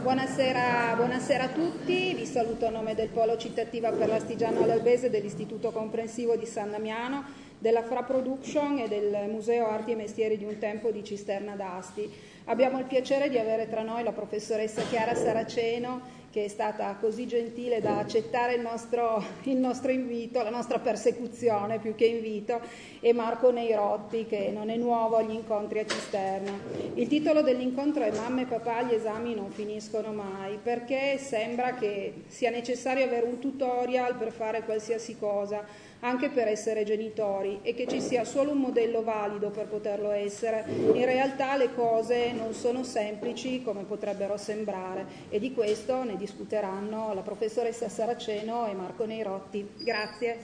Buonasera a tutti, vi saluto a nome del Polo Cittativa per l'Astigiano all'Albese dell'Istituto Comprensivo di San Damiano, della Fra Production e del Museo Arti e Mestieri di un Tempo di Cisterna d'Asti. Abbiamo il piacere di avere tra noi la professoressa Chiara Saraceno, che è stata così gentile da accettare il nostro invito, la nostra persecuzione più che invito, e Marco Neirotti, che non è nuovo agli incontri a Cisterna. Il titolo dell'incontro è Mamma e papà, gli esami non finiscono mai, perché sembra che sia necessario avere un tutorial per fare qualsiasi cosa, anche per essere genitori, e che ci sia solo un modello valido per poterlo essere. In realtà le cose non sono semplici come potrebbero sembrare, e di questo ne discuteranno la professoressa Saraceno e Marco Neirotti. Grazie.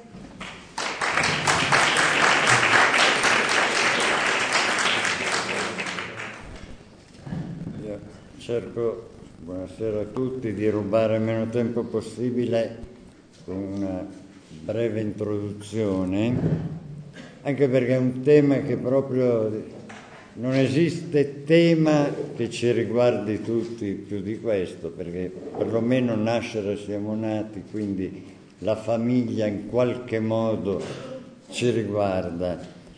Io cerco, buonasera a tutti, di rubare meno tempo possibile con una breve introduzione, anche perché è un tema che proprio non esiste tema che ci riguardi tutti più di questo, perché perlomeno nascere siamo nati, quindi la famiglia in qualche modo ci riguarda.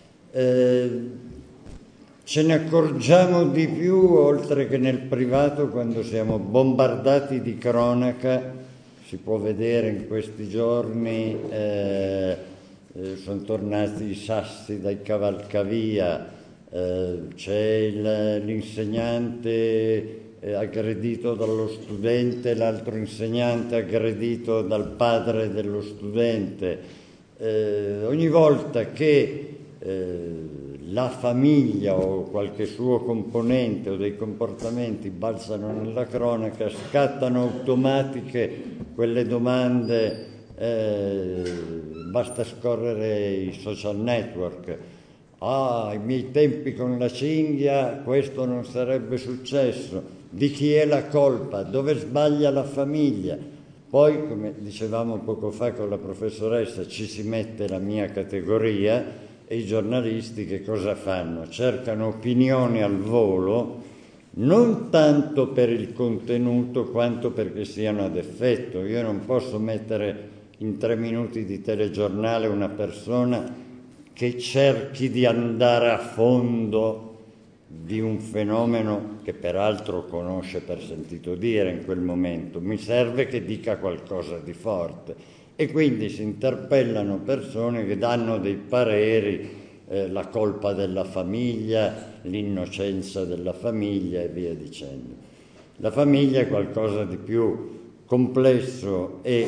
Ce ne accorgiamo di più, oltre che nel privato, quando siamo bombardati di cronaca. Si può vedere in questi giorni, sono tornati i sassi dai cavalcavia, c'è l'insegnante aggredito dallo studente, l'altro insegnante aggredito dal padre dello studente. Ogni volta che la famiglia o qualche suo componente o dei comportamenti balzano nella cronaca, scattano automatiche quelle domande, basta scorrere i social network. Ai miei tempi con la cinghia questo non sarebbe successo. Di chi è la colpa? Dove sbaglia la famiglia? Poi, come dicevamo poco fa con la professoressa, ci si mette la mia categoria, e i giornalisti che cosa fanno? Cercano opinioni al volo, non tanto per il contenuto quanto perché siano ad effetto. Io non posso mettere in 3 minuti di telegiornale una persona che cerchi di andare a fondo di un fenomeno che peraltro conosce per sentito dire in quel momento. Mi serve che dica qualcosa di forte. E quindi si interpellano persone che danno dei pareri, la colpa della famiglia, l'innocenza della famiglia e via dicendo. La famiglia è qualcosa di più complesso e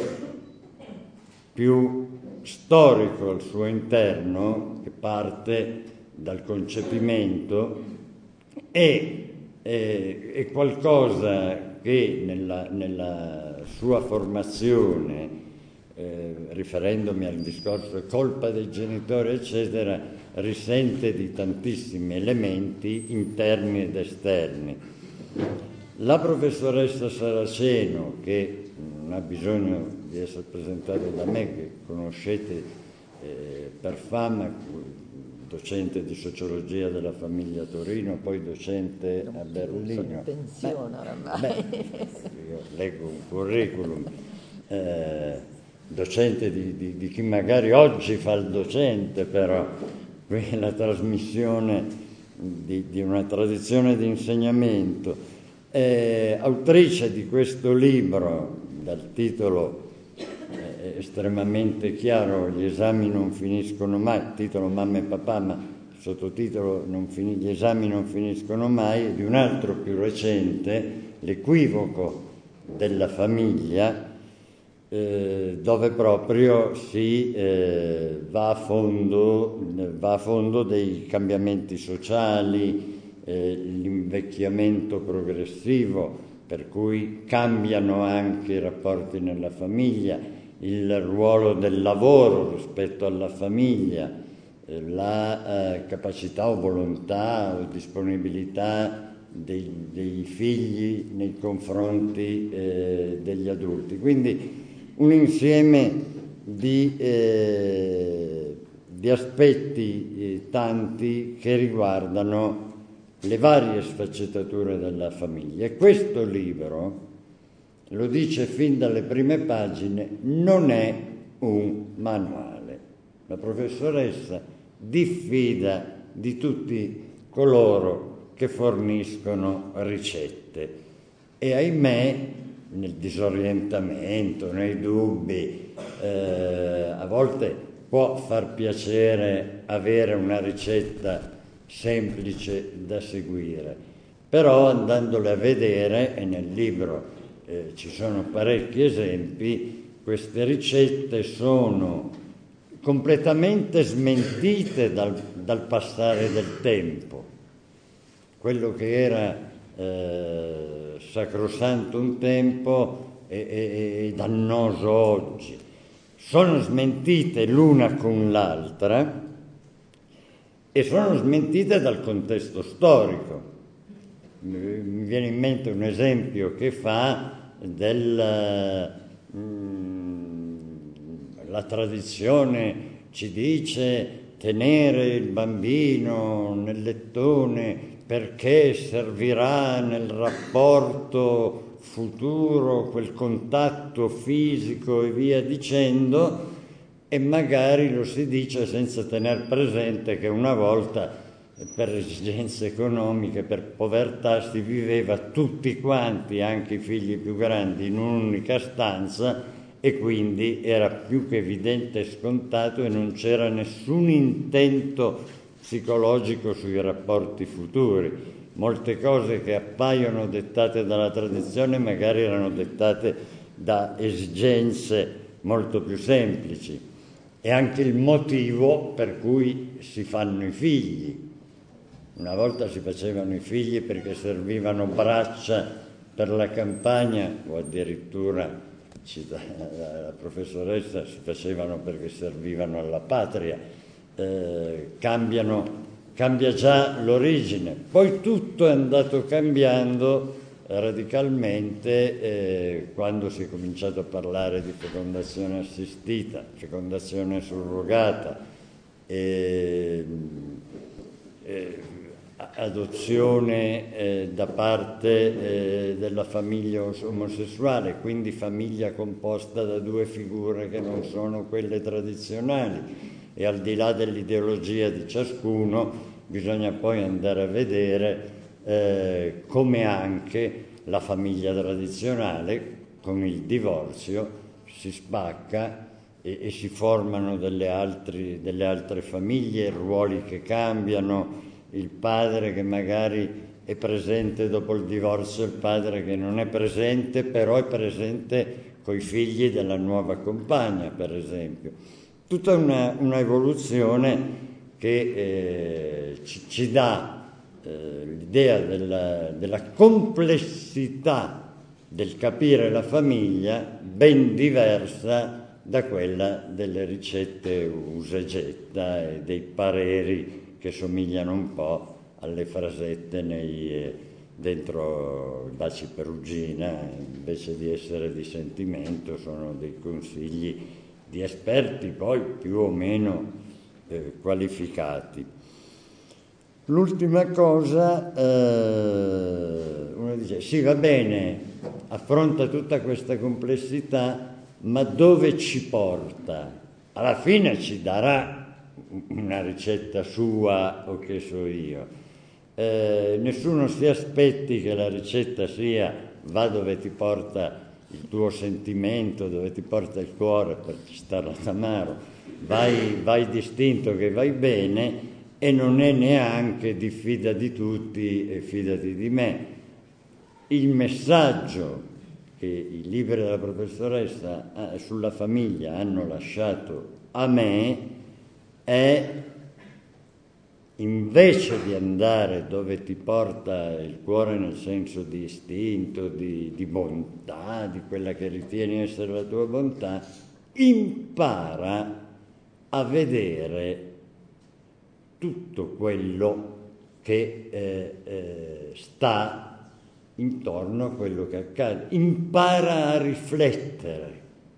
più storico al suo interno, che parte dal concepimento, e è qualcosa che nella sua formazione, riferendomi al discorso è colpa dei genitori eccetera, risente di tantissimi elementi interni ed esterni. La professoressa Saraceno, che non ha bisogno di essere presentata da me, che conoscete per fama, docente di sociologia della famiglia a Torino, poi docente a Berlino. Sono in pensione oramai. Io leggo un curriculum. Docente di chi magari oggi fa il docente, però qui è la trasmissione di una tradizione di insegnamento. Autrice di questo libro, dal titolo estremamente chiaro, Gli esami non finiscono mai, titolo Mamma e papà, ma sottotitolo Gli esami non finiscono mai, e di un altro più recente, L'equivoco della famiglia, dove proprio si va a fondo dei cambiamenti sociali, l'invecchiamento progressivo, per cui cambiano anche i rapporti nella famiglia, il ruolo del lavoro rispetto alla famiglia, la capacità o volontà o disponibilità dei figli nei confronti degli adulti. Quindi un insieme di aspetti tanti che riguardano le varie sfaccettature della famiglia. E questo libro, lo dice fin dalle prime pagine, non è un manuale. La professoressa diffida di tutti coloro che forniscono ricette e, ahimè, nel disorientamento, nei dubbi, a volte può far piacere avere una ricetta semplice da seguire, però andandole a vedere, e nel libro ci sono parecchi esempi, queste ricette sono completamente smentite dal passare del tempo. Quello che era sacrosanto un tempo è dannoso oggi. Sono smentite l'una con l'altra e sono smentite dal contesto storico. Mi viene in mente un esempio che fa la tradizione ci dice tenere il bambino nel lettone perché servirà nel rapporto futuro quel contatto fisico e via dicendo, e magari lo si dice senza tener presente che una volta, per esigenze economiche, per povertà, si viveva tutti quanti, anche i figli più grandi, in un'unica stanza, e quindi era più che evidente e scontato e non c'era nessun intento psicologico sui rapporti futuri. Molte cose che appaiono dettate dalla tradizione magari erano dettate da esigenze molto più semplici. E anche il motivo per cui si fanno i figli. Una volta si facevano i figli perché servivano braccia per la campagna, o addirittura, la professoressa, si facevano perché servivano alla patria. Cambia già l'origine. Poi tutto è andato cambiando radicalmente quando si è cominciato a parlare di fecondazione assistita, fecondazione surrogata, adozione da parte della famiglia omosessuale, quindi famiglia composta da due figure che non sono quelle tradizionali, e al di là dell'ideologia di ciascuno bisogna poi andare a vedere come anche la famiglia tradizionale con il divorzio si spacca e si formano delle altre famiglie, ruoli che cambiano, il padre che magari è presente dopo il divorzio, il padre che non è presente, però è presente coi figli della nuova compagna, per esempio. Tutta una evoluzione che ci dà l'idea della complessità del capire la famiglia, ben diversa da quella delle ricette usa e getta e dei pareri che somigliano un po' alle frasette dentro i baci perugina, invece di essere di sentimento sono dei consigli di esperti poi più o meno qualificati. L'ultima cosa, uno dice, sì, va bene, affronta tutta questa complessità, ma dove ci porta? Alla fine ci darà una ricetta sua o che so io. Nessuno si aspetti che la ricetta sia va dove ti porta il tuo sentimento, dove ti porta il cuore, per stare a Tamaro, vai distinto che vai bene, e non è neanche diffida di tutti e fidati di me. Il messaggio che i libri della professoressa sulla famiglia hanno lasciato a me è: invece di andare dove ti porta il cuore, nel senso di istinto, di bontà, di quella che ritieni essere la tua bontà, impara a vedere tutto quello che sta intorno a quello che accade. Impara a riflettere,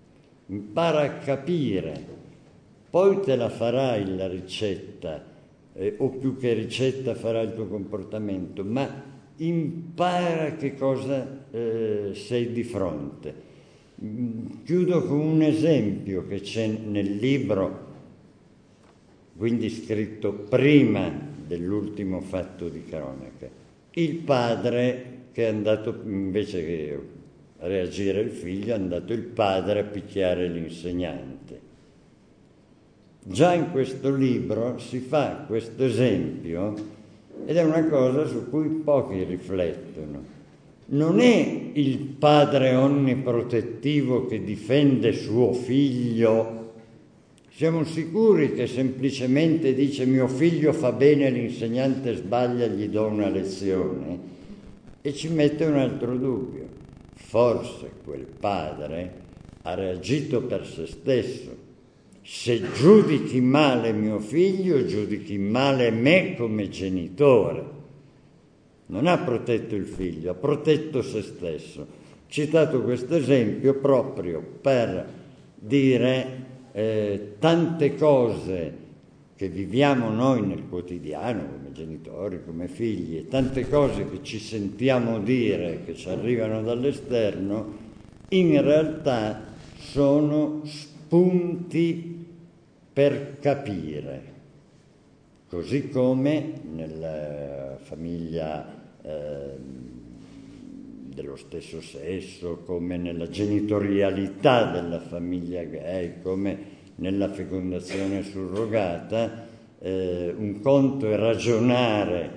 impara a capire, poi te la farai la ricetta o più che ricetta farà il tuo comportamento, ma impara che cosa sei di fronte. Chiudo con un esempio che c'è nel libro, quindi scritto prima dell'ultimo fatto di cronaca. Il padre che è andato, invece che reagire il figlio, è andato il padre a picchiare l'insegnante. Già in questo libro si fa questo esempio ed è una cosa su cui pochi riflettono. Non è il padre onniprotettivo che difende suo figlio. Siamo sicuri che semplicemente dice mio figlio fa bene, l'insegnante sbaglia, gli do una lezione? E ci mette un altro dubbio. Forse quel padre ha reagito per se stesso. Se giudichi male mio figlio, giudichi male me come genitore. Non ha protetto il figlio, ha protetto se stesso. Ho citato questo esempio proprio per dire tante cose che viviamo noi nel quotidiano, come genitori, come figli, e tante cose che ci sentiamo dire, che ci arrivano dall'esterno, in realtà sono spunti per capire, così come nella famiglia dello stesso sesso, come nella genitorialità della famiglia gay, come nella fecondazione surrogata. Un conto è ragionare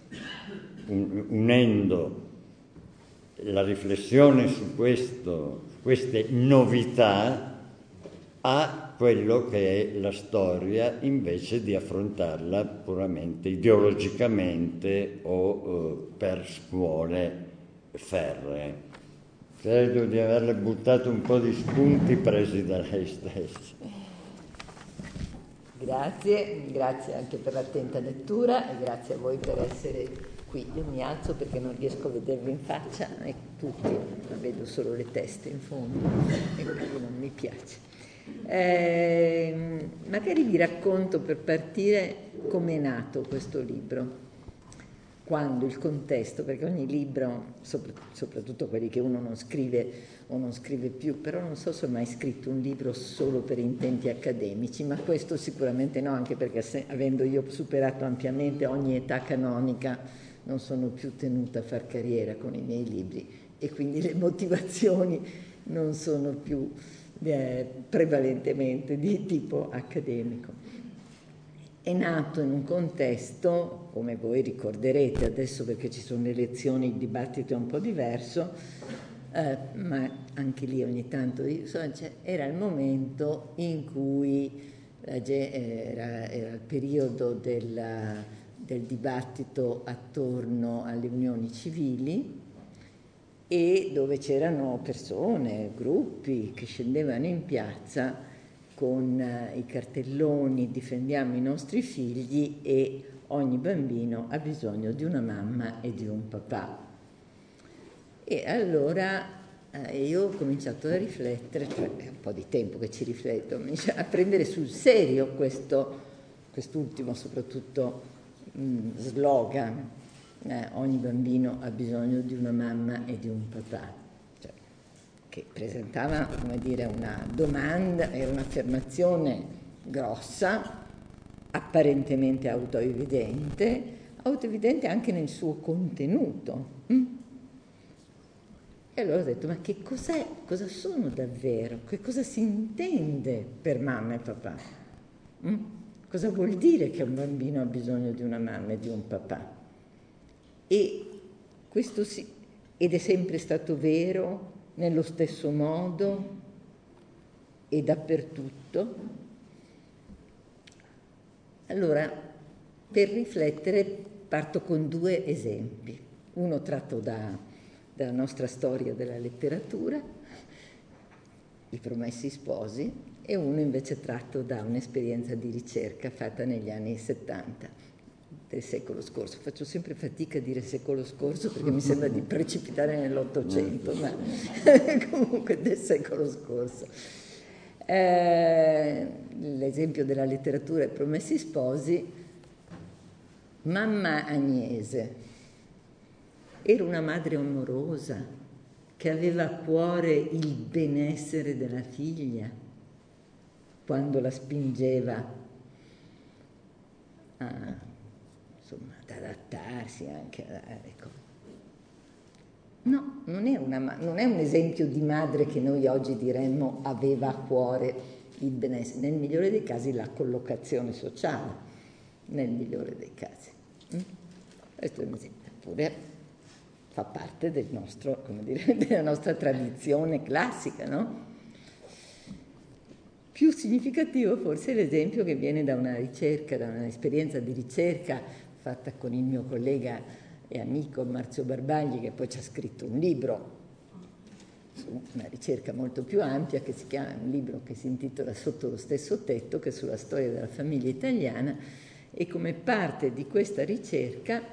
unendo la riflessione su queste novità a quello che è la storia, invece di affrontarla puramente ideologicamente o per scuole ferree. Credo di averle buttato un po' di spunti presi da lei stessa. Grazie anche per l'attenta lettura e grazie a voi per essere qui. Io mi alzo perché non riesco a vedervi in faccia, e tutti, vedo solo le teste in fondo e quindi non mi piace. Magari vi racconto per partire come è nato questo libro, quando, il contesto, perché ogni libro, soprattutto quelli che uno non scrive o non scrive più, però non so se ho mai scritto un libro solo per intenti accademici, ma questo sicuramente no, anche perché avendo io superato ampiamente ogni età canonica non sono più tenuta a far carriera con i miei libri e quindi le motivazioni non sono più prevalentemente di tipo accademico. È nato in un contesto, come voi ricorderete adesso perché ci sono le elezioni, il dibattito è un po' diverso, ma anche lì ogni tanto era il momento in cui era il periodo del dibattito attorno alle unioni civili, e dove c'erano persone, gruppi che scendevano in piazza con i cartelloni difendiamo i nostri figli e ogni bambino ha bisogno di una mamma e di un papà. E allora io ho cominciato a riflettere, cioè è un po' di tempo che ci rifletto, a prendere sul serio quest'ultimo soprattutto slogan. Ogni bambino ha bisogno di una mamma e di un papà, cioè, che presentava, come dire, una domanda, era un'affermazione grossa, apparentemente autoevidente anche nel suo contenuto. E allora ho detto, ma che cos'è? Cosa sono davvero? Che cosa si intende per mamma e papà? Cosa vuol dire che un bambino ha bisogno di una mamma e di un papà? E questo sì, ed è sempre stato vero nello stesso modo e dappertutto. Allora, per riflettere parto con due esempi, uno tratto dalla nostra storia della letteratura, I Promessi Sposi, e uno invece tratto da un'esperienza di ricerca fatta negli anni 70. Del secolo scorso. Faccio sempre fatica a dire secolo scorso perché mi sembra di precipitare nell'Ottocento, ma comunque del secolo scorso. L'esempio della letteratura I Promessi Sposi mamma Agnese era una madre amorosa che aveva a cuore il benessere della figlia quando la spingeva ad adattarsi anche ecco. No, non è un esempio di madre che noi oggi diremmo aveva a cuore il benessere, nel migliore dei casi la collocazione sociale, nel migliore dei casi. Questo è un esempio, eppure fa parte del nostro, come dire, della nostra tradizione classica, no? Più significativo forse è l'esempio che viene da una ricerca, da un'esperienza di ricerca fatta con il mio collega e amico Marzio Barbagli, che poi ci ha scritto un libro su una ricerca molto più ampia, che si chiama, un libro che si intitola Sotto lo stesso tetto, che è sulla storia della famiglia italiana, e come parte di questa ricerca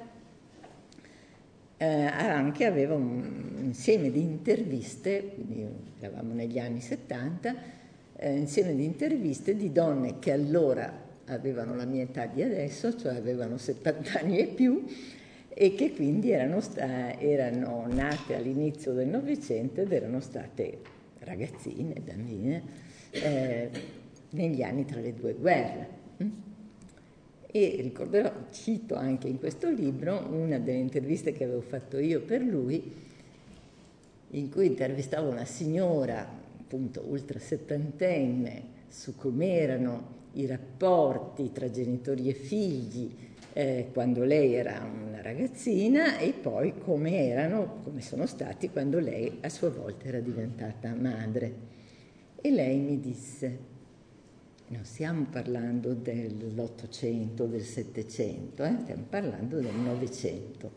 anche aveva un insieme di interviste, quindi eravamo negli anni 70, insieme di interviste di donne che allora avevano la mia età di adesso, cioè avevano 70 anni e più, e che quindi erano nate all'inizio del Novecento ed erano state ragazzine, bambine, negli anni tra le due guerre. E ricorderò, cito anche in questo libro, una delle interviste che avevo fatto io per lui, in cui intervistavo una signora, appunto ultra settantenne, su come erano i rapporti tra genitori e figli quando lei era una ragazzina e poi come sono stati quando lei a sua volta era diventata madre. E lei mi disse: non stiamo parlando dell'Ottocento, del Settecento, stiamo parlando del Novecento,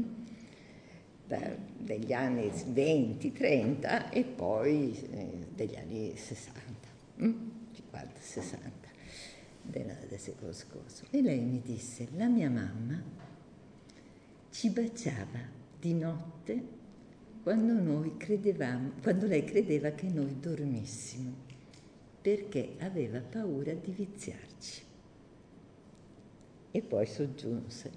degli anni 20, 30 e poi degli anni 60, 50, 60 del secolo scorso. E lei mi disse: la mia mamma ci baciava di notte quando lei credeva che noi dormissimo, perché aveva paura di viziarci. E poi soggiunse: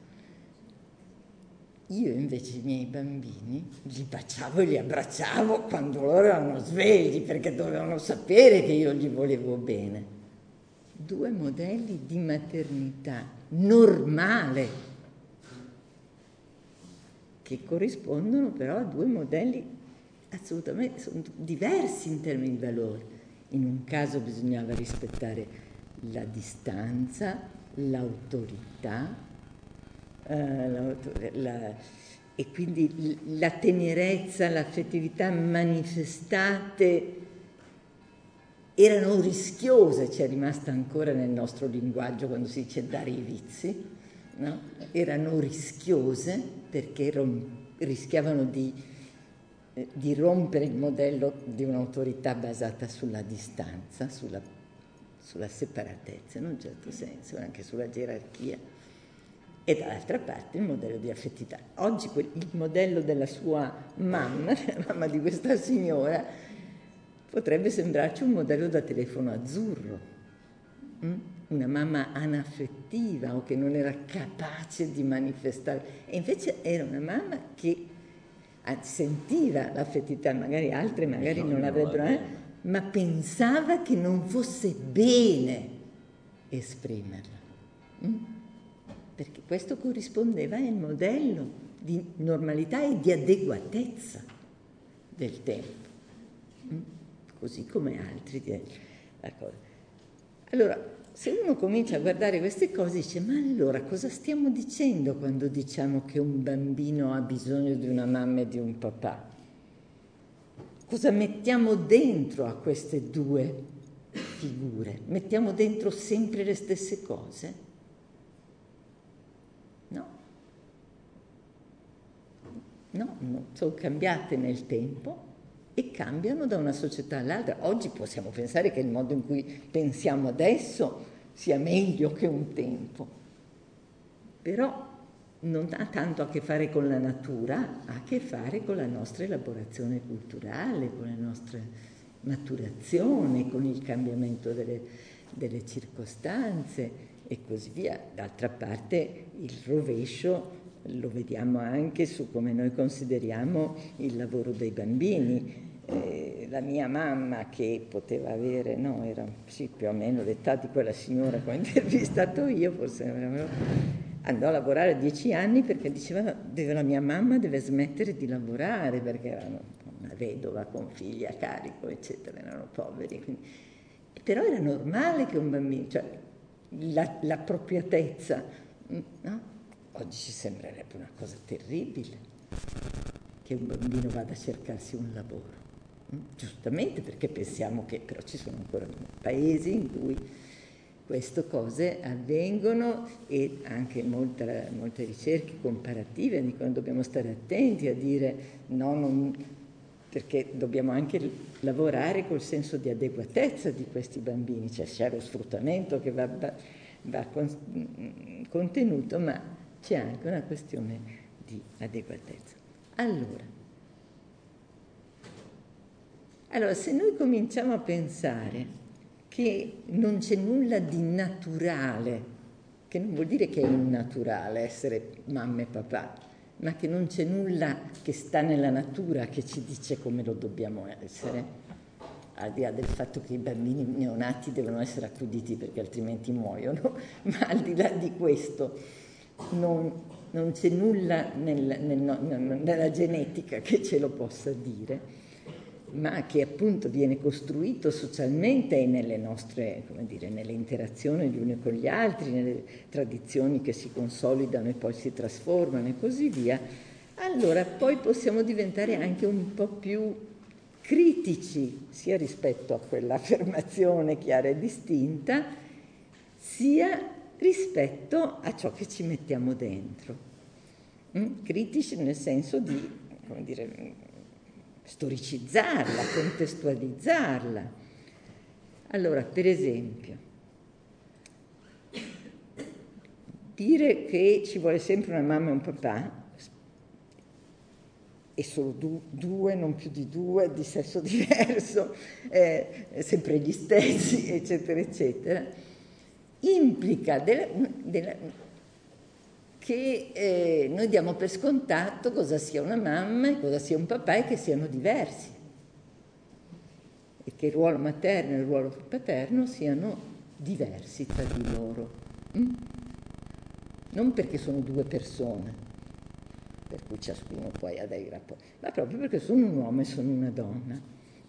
io invece i miei bambini li baciavo e li abbracciavo quando loro erano svegli, perché dovevano sapere che io gli volevo bene. Due modelli di maternità normale, che corrispondono però a due modelli assolutamente diversi in termini di valori. In un caso bisognava rispettare la distanza, l'autorità, e quindi la tenerezza, l'affettività manifestate erano rischiose, c'è rimasta ancora nel nostro linguaggio quando si dice dare i vizi, no? Erano rischiose perché rischiavano di rompere il modello di un'autorità basata sulla distanza, sulla separatezza, in un certo senso, anche sulla gerarchia, e dall'altra parte il modello di affettività. Oggi il modello della sua mamma, la mamma di questa signora, potrebbe sembrarci un modello da telefono azzurro, una mamma anaffettiva o che non era capace di manifestare, e invece era una mamma che sentiva l'affettività, magari altre non l'avrebbero, ma pensava che non fosse bene esprimerla, perché questo corrispondeva al modello di normalità e di adeguatezza del tempo, così come altri. Allora, se uno comincia a guardare queste cose dice: ma allora cosa stiamo dicendo quando diciamo che un bambino ha bisogno di una mamma e di un papà? Cosa mettiamo dentro a queste due figure? Mettiamo dentro sempre le stesse cose? No, sono cambiate nel tempo e cambiano da una società all'altra. Oggi possiamo pensare che il modo in cui pensiamo adesso sia meglio che un tempo, però non ha tanto a che fare con la natura, ha a che fare con la nostra elaborazione culturale, con la nostra maturazione, con il cambiamento delle circostanze e così via. D'altra parte il rovescio lo vediamo anche su come noi consideriamo il lavoro dei bambini. La mia mamma, che poteva avere, no, era sì, più o meno l'età di quella signora che ho intervistato io, forse andò a lavorare 10 anni perché diceva la mia mamma deve smettere di lavorare perché era una vedova con figli a carico, eccetera, erano poveri. Quindi. Però era normale che un bambino, cioè l'appropriatezza, no? Oggi ci sembrerebbe una cosa terribile che un bambino vada a cercarsi un lavoro. Giustamente, perché pensiamo che però ci sono ancora paesi in cui queste cose avvengono, e anche molte ricerche comparative dicono dobbiamo stare attenti a dire no, perché dobbiamo anche lavorare col senso di adeguatezza di questi bambini, cioè c'è lo sfruttamento che va contenuto, ma c'è anche una questione di adeguatezza. Allora, se noi cominciamo a pensare che non c'è nulla di naturale, che non vuol dire che è innaturale essere mamma e papà, ma che non c'è nulla che sta nella natura che ci dice come lo dobbiamo essere, al di là del fatto che i bambini neonati devono essere accuditi perché altrimenti muoiono, ma al di là di questo non c'è nulla nella genetica che ce lo possa dire, ma che appunto viene costruito socialmente e nelle nostre, come dire, nelle interazioni gli uni con gli altri, nelle tradizioni che si consolidano e poi si trasformano e così via. Allora poi possiamo diventare anche un po' più critici, sia rispetto a quell'affermazione chiara e distinta, sia rispetto a ciò che ci mettiamo dentro. Critici nel senso di, come dire, storicizzarla, contestualizzarla. Allora, per esempio, dire che ci vuole sempre una mamma e un papà, e solo due, non più di due, di sesso diverso, sempre gli stessi, eccetera, eccetera, implica che noi diamo per scontato cosa sia una mamma e cosa sia un papà e che siano diversi, e che il ruolo materno e il ruolo paterno siano diversi tra di loro. Non perché sono due persone, per cui ciascuno poi ha dei rapporti, ma proprio perché sono un uomo e sono una donna.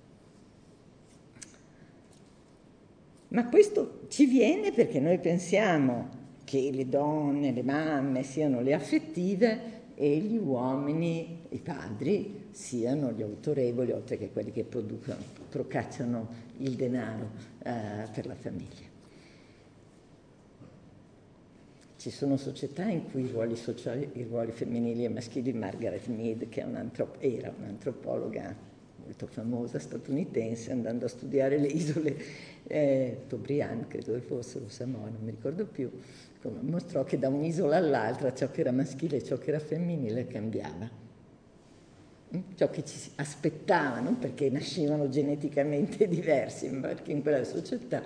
Ma questo ci viene perché noi pensiamo che le donne, le mamme siano le affettive e gli uomini, i padri, siano gli autorevoli, oltre che quelli che procacciano il denaro per la famiglia. Ci sono società in cui i ruoli sociali, i ruoli femminili e maschili, Margaret Mead, che era un'antropologa molto famosa statunitense, andando a studiare le isole Tobriand, credo che fossero, Samoa, non mi ricordo più, mostrò che da un'isola all'altra ciò che era maschile e ciò che era femminile cambiava. Ciò che ci aspettavano, perché nascevano geneticamente diversi, ma perché in quella società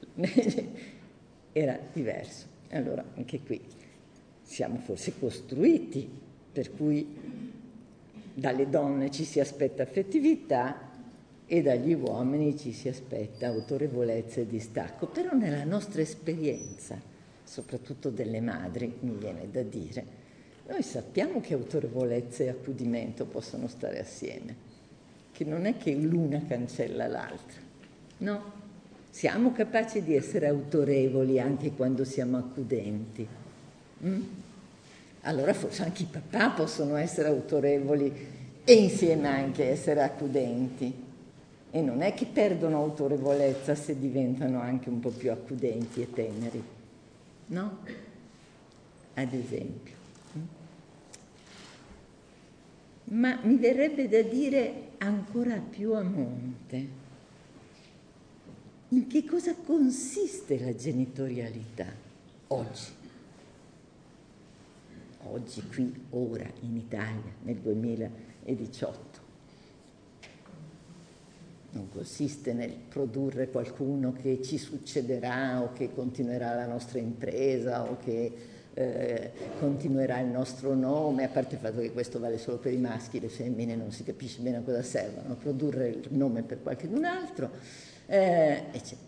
era diverso. Allora, anche qui siamo forse costruiti, per cui dalle donne ci si aspetta affettività e dagli uomini ci si aspetta autorevolezza e distacco. Però nella nostra esperienza, soprattutto delle madri, mi viene da dire, noi sappiamo che autorevolezza e accudimento possono stare assieme, che non è che l'una cancella l'altra, no? Siamo capaci di essere autorevoli anche quando siamo accudenti. Allora forse anche i papà possono essere autorevoli e insieme anche essere accudenti. E non è che perdono autorevolezza se diventano anche un po' più accudenti e teneri, no? Ad esempio. Ma mi verrebbe da dire ancora più a monte. In che cosa consiste la genitorialità oggi? Oggi, qui, ora, in Italia, nel 2018. non consiste nel produrre qualcuno che ci succederà o che continuerà la nostra impresa o che continuerà il nostro nome, a parte il fatto che questo vale solo per i maschi, le femmine non si capisce bene a cosa servono, produrre il nome per qualcun altro, eccetera.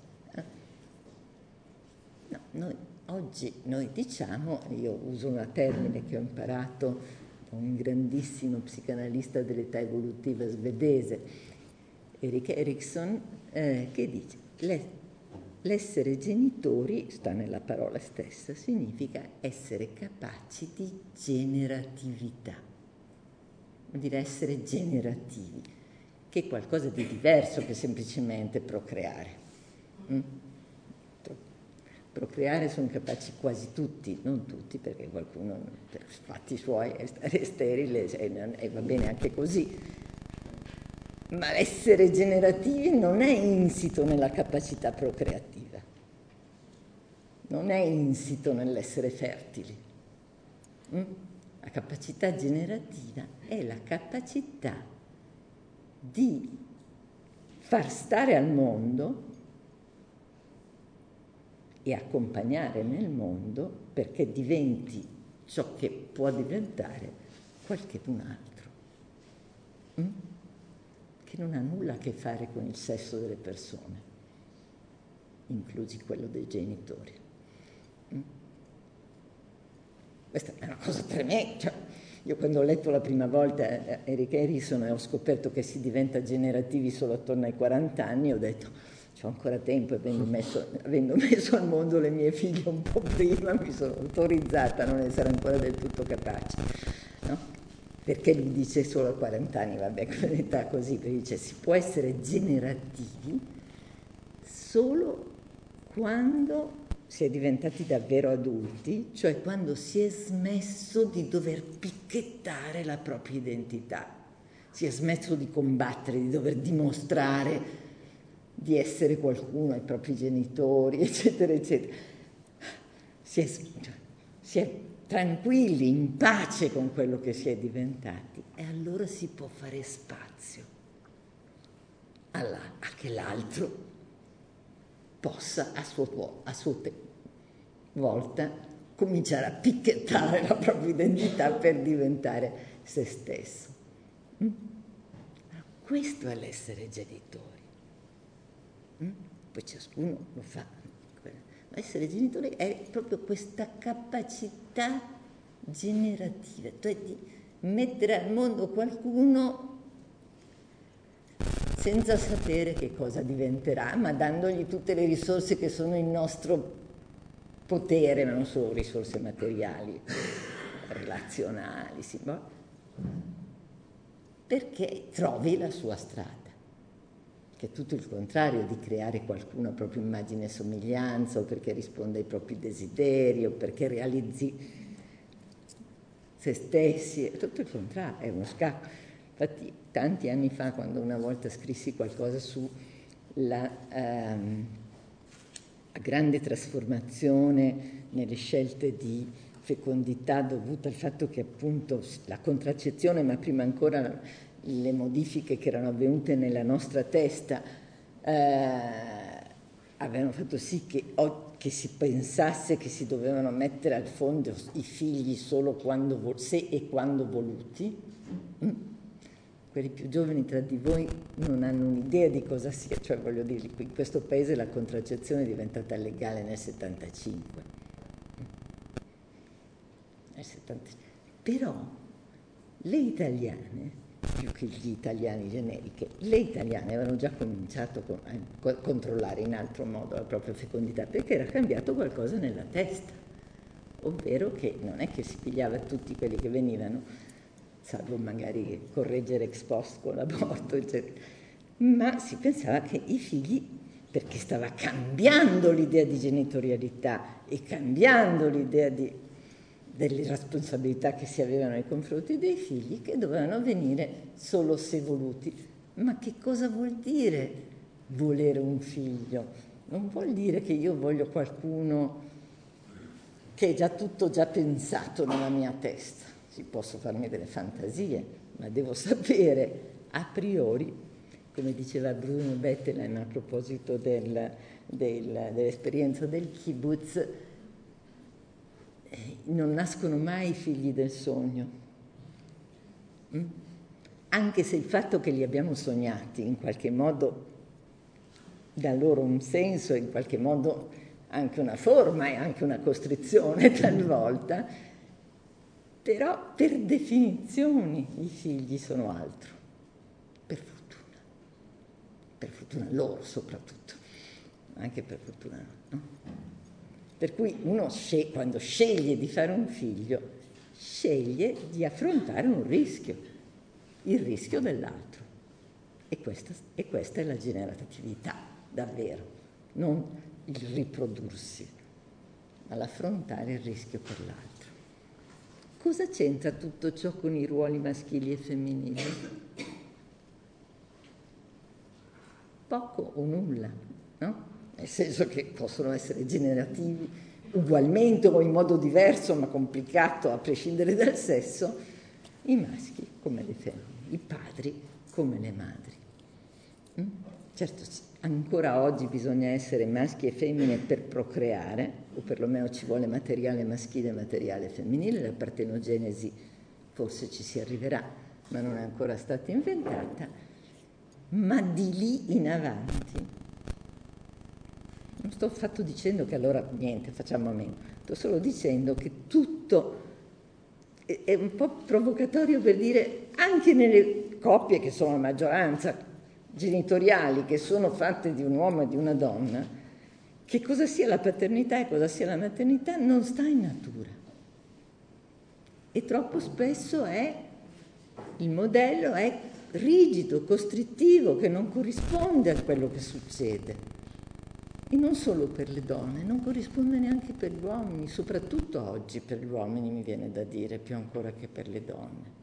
No, oggi noi diciamo, io uso un termine che ho imparato da un grandissimo psicanalista dell'età evolutiva svedese, Erik Erikson, che dice l'essere genitori, sta nella parola stessa, significa essere capaci di generatività, vuol dire essere generativi, che è qualcosa di diverso che semplicemente procreare. Procreare sono capaci quasi tutti, non tutti, perché qualcuno per fatti suoi è stare sterile e va bene anche così. Ma essere generativi non è insito nella capacità procreativa, non è insito nell'essere fertili. La capacità generativa è la capacità di far stare al mondo e accompagnare nel mondo perché diventi ciò che può diventare qualcun altro, che non ha nulla a che fare con il sesso delle persone, inclusi quello dei genitori. Questa è una cosa tremenda. Cioè, io quando ho letto la prima volta Erik Erikson e ho scoperto che si diventa generativi solo attorno ai 40 anni, ho detto c'ho ancora tempo, avendo messo al mondo le mie figlie un po' prima, mi sono autorizzata a non essere ancora del tutto capace, no? Perché lui dice solo a 40 anni, vabbè, con un'età così, perché dice si può essere generativi solo quando si è diventati davvero adulti, cioè quando si è smesso di dover picchettare la propria identità, si è smesso di combattere, di dover dimostrare di essere qualcuno ai propri genitori, eccetera, eccetera. Si è tranquilli, in pace con quello che si è diventati, e allora si può fare spazio a che l'altro possa a sua volta cominciare a picchettare la propria identità per diventare se stesso. Questo è l'essere genitori. Poi ciascuno lo fa. Ma essere genitori è proprio questa capacità generativa, cioè di mettere al mondo qualcuno senza sapere che cosa diventerà, ma dandogli tutte le risorse che sono in nostro potere, ma non solo risorse materiali, relazionali, sì, perché trovi la sua strada, che è tutto il contrario di creare qualcuno a propria immagine e somiglianza, o perché risponde ai propri desideri, o perché realizzi se stessi, è tutto il contrario, è uno scacco. Infatti tanti anni fa, quando una volta scrissi qualcosa sulla grande trasformazione nelle scelte di fecondità dovuta al fatto che appunto la contraccezione, ma prima ancora le modifiche che erano avvenute nella nostra testa avevano fatto sì che si pensasse che si dovevano mettere al fondo i figli solo se e quando voluti. Quelli più giovani tra di voi non hanno un'idea di cosa sia, cioè voglio dirvi, in questo paese la contraccezione è diventata legale nel 75. Però le italiane, più che gli italiani generiche, le italiane avevano già cominciato a controllare in altro modo la propria fecondità, perché era cambiato qualcosa nella testa, ovvero che non è che si pigliava tutti quelli che venivano, salvo magari correggere ex post con l'aborto, eccetera, ma si pensava che i figli, perché stava cambiando l'idea di genitorialità e cambiando l'idea delle responsabilità che si avevano nei confronti dei figli, che dovevano venire solo se voluti. Ma che cosa vuol dire volere un figlio? Non vuol dire che io voglio qualcuno che è già tutto già pensato nella mia testa. Sì, posso farmi delle fantasie, ma devo sapere a priori come diceva Bruno Bettelheim a proposito dell'esperienza del kibbutz, non nascono mai i figli del sogno. Anche se il fatto che li abbiamo sognati in qualche modo dà loro un senso, in qualche modo anche una forma e anche una costrizione talvolta, però per definizione i figli sono altro, per fortuna loro soprattutto, anche per fortuna no? Per cui uno quando sceglie di fare un figlio, sceglie di affrontare un rischio, il rischio dell'altro. E questa è la generatività, davvero, non il riprodursi, ma l'affrontare il rischio per l'altro. Cosa c'entra tutto ciò con i ruoli maschili e femminili? Poco o nulla, no? Nel senso che possono essere generativi ugualmente o in modo diverso, ma complicato a prescindere dal sesso, i maschi come le femmine, i padri come le madri. Certo, ancora oggi bisogna essere maschi e femmine per procreare, o perlomeno ci vuole materiale maschile e materiale femminile, la partenogenesi forse ci si arriverà, ma non è ancora stata inventata, ma di lì in avanti. Non sto affatto dicendo che allora niente, facciamo a meno, sto solo dicendo che tutto è un po' provocatorio per dire anche nelle coppie che sono la maggioranza, genitoriali, che sono fatte di un uomo e di una donna, che cosa sia la paternità e cosa sia la maternità non sta in natura. E troppo spesso il modello è rigido, costrittivo, che non corrisponde a quello che succede. E non solo per le donne, non corrisponde neanche per gli uomini, soprattutto oggi per gli uomini mi viene da dire, più ancora che per le donne.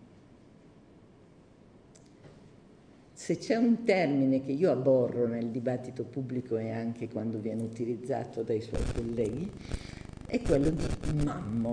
Se c'è un termine che io aborro nel dibattito pubblico e anche quando viene utilizzato dai suoi colleghi, è quello di mammo.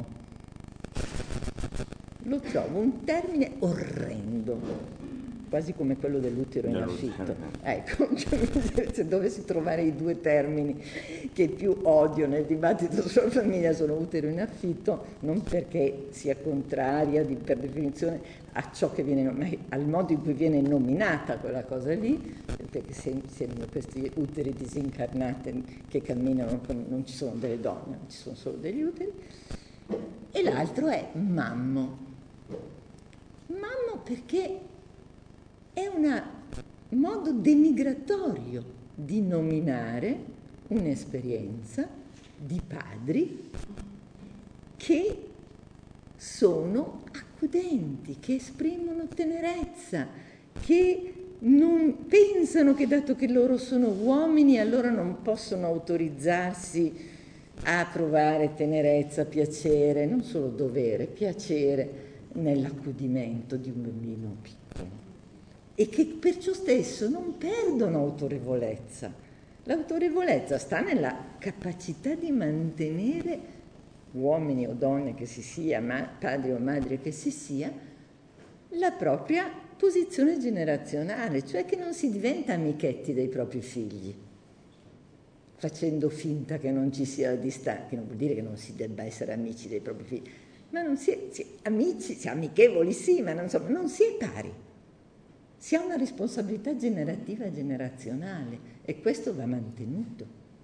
Lo trovo un termine orrendo, quasi come quello dell'utero in affitto. Ecco, se dovessi trovare i due termini che più odio nel dibattito sulla famiglia sono utero in affitto, non perché sia contraria per definizione a ciò che viene, al modo in cui viene nominata quella cosa lì, perché sembrano questi uteri disincarnati che camminano, non ci sono delle donne, non ci sono solo degli uteri, e l'altro è mammo. Mammo perché è un modo denigratorio di nominare un'esperienza di padri che sono accudenti, che esprimono tenerezza, che non pensano che dato che loro sono uomini allora non possono autorizzarsi a provare tenerezza, piacere, non solo dovere, piacere nell'accudimento di un bambino piccolo. E che per ciò stesso non perdono autorevolezza. L'autorevolezza sta nella capacità di mantenere, uomini o donne che si sia, padri o madri che si sia, la propria posizione generazionale, cioè che non si diventa amichetti dei propri figli, facendo finta che non ci sia distanza, che non vuol dire che non si debba essere amici dei propri figli, ma non si è amici, si è amichevoli sì, ma non si è pari. Si ha una responsabilità generativa e generazionale e questo va mantenuto.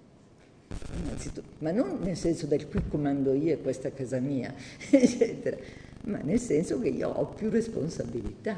Ma non nel senso del qui comando io e questa è casa mia, eccetera, ma nel senso che io ho più responsabilità.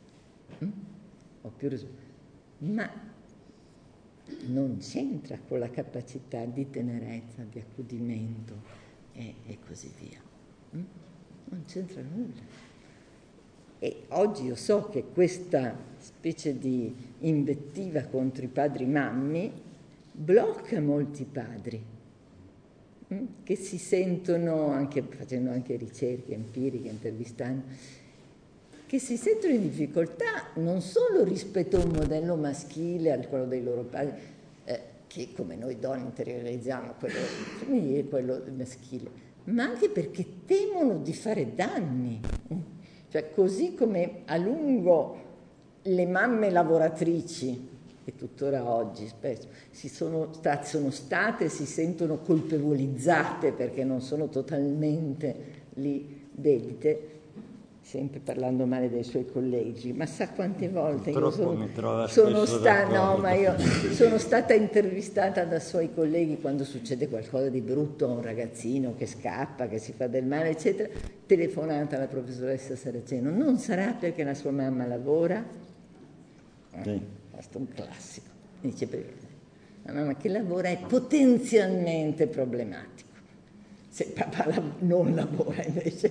Ma non c'entra con la capacità di tenerezza, di accudimento e così via. Non c'entra nulla. E oggi io so che questa specie di invettiva contro i padri mammi blocca molti padri che si sentono, anche facendo anche ricerche empiriche, intervistando, che si sentono in difficoltà non solo rispetto a un modello maschile, a quello dei loro padri, che come noi donne interiorizziamo quello femminile e quello maschile, ma anche perché temono di fare danni. Cioè, così come a lungo le mamme lavoratrici, e tuttora oggi spesso sono state e si sentono colpevolizzate perché non sono totalmente lì dedite, sempre parlando male dei suoi colleghi, ma sa quante volte io sono stata intervistata da suoi colleghi quando succede qualcosa di brutto a un ragazzino che scappa, che si fa del male, eccetera, telefonata alla professoressa Saraceno, non sarà perché la sua mamma lavora? Sì. Questo è un classico. Dice, perché la mamma che lavora è potenzialmente problematico. Se papà non lavora invece,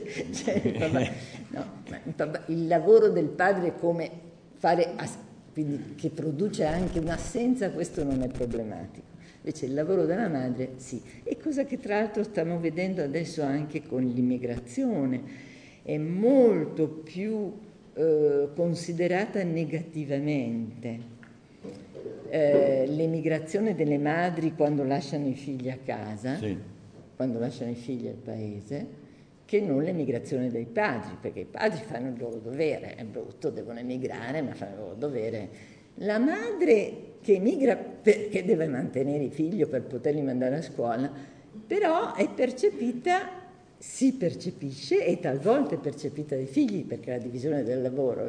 il lavoro del padre è come fare, quindi che produce anche un'assenza, questo non è problematico. Invece il lavoro della madre sì, è cosa che tra l'altro stiamo vedendo adesso anche con l'immigrazione, è molto più considerata negativamente l'emigrazione delle madri quando lasciano i figli a casa. Sì. Quando lasciano i figli al paese, che non l'emigrazione dei padri, perché i padri fanno il loro dovere, è brutto, devono emigrare, ma fanno il loro dovere. La madre che emigra perché deve mantenere i figli per poterli mandare a scuola, però è percepita, si percepisce, e talvolta è percepita dai figli, perché la divisione del lavoro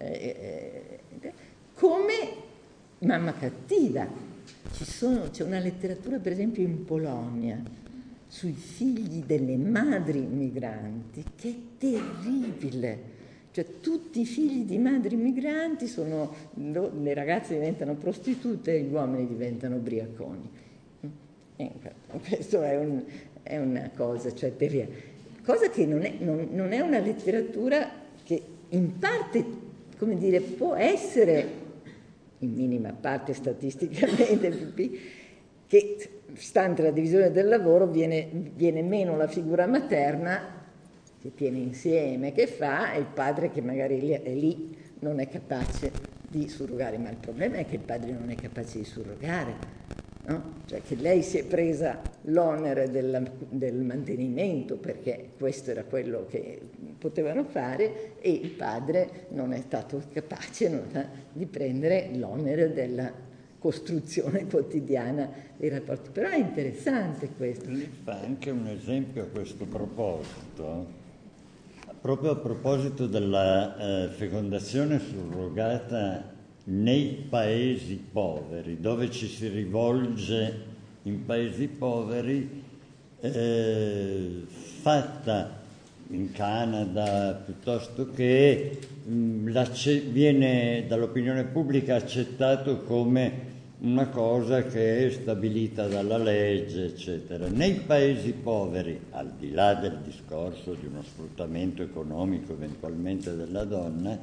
come mamma cattiva. C'è una letteratura, per esempio, in Polonia, sui figli delle madri migranti, che è terribile. Cioè tutti i figli di madri migranti le ragazze diventano prostitute e gli uomini diventano ubriaconi. Questo è una cosa, cioè cosa che non è una letteratura che in parte, come dire, può essere, in minima parte statisticamente, che stante la divisione del lavoro viene meno la figura materna che tiene insieme, che fa, e il padre che magari è lì non è capace di surrogare, ma il problema è che il padre non è capace di surrogare, no? Cioè che lei si è presa l'onere del mantenimento perché questo era quello che potevano fare e il padre non è stato capace di prendere l'onere della costruzione quotidiana dei rapporti. Però è interessante questo. Fa anche un esempio a questo proposito, proprio a proposito della fecondazione surrogata nei paesi poveri, dove ci si rivolge in paesi poveri, fatta in Canada piuttosto che viene dall'opinione pubblica accettato come una cosa che è stabilita dalla legge, eccetera. Nei paesi poveri, al di là del discorso di uno sfruttamento economico eventualmente della donna,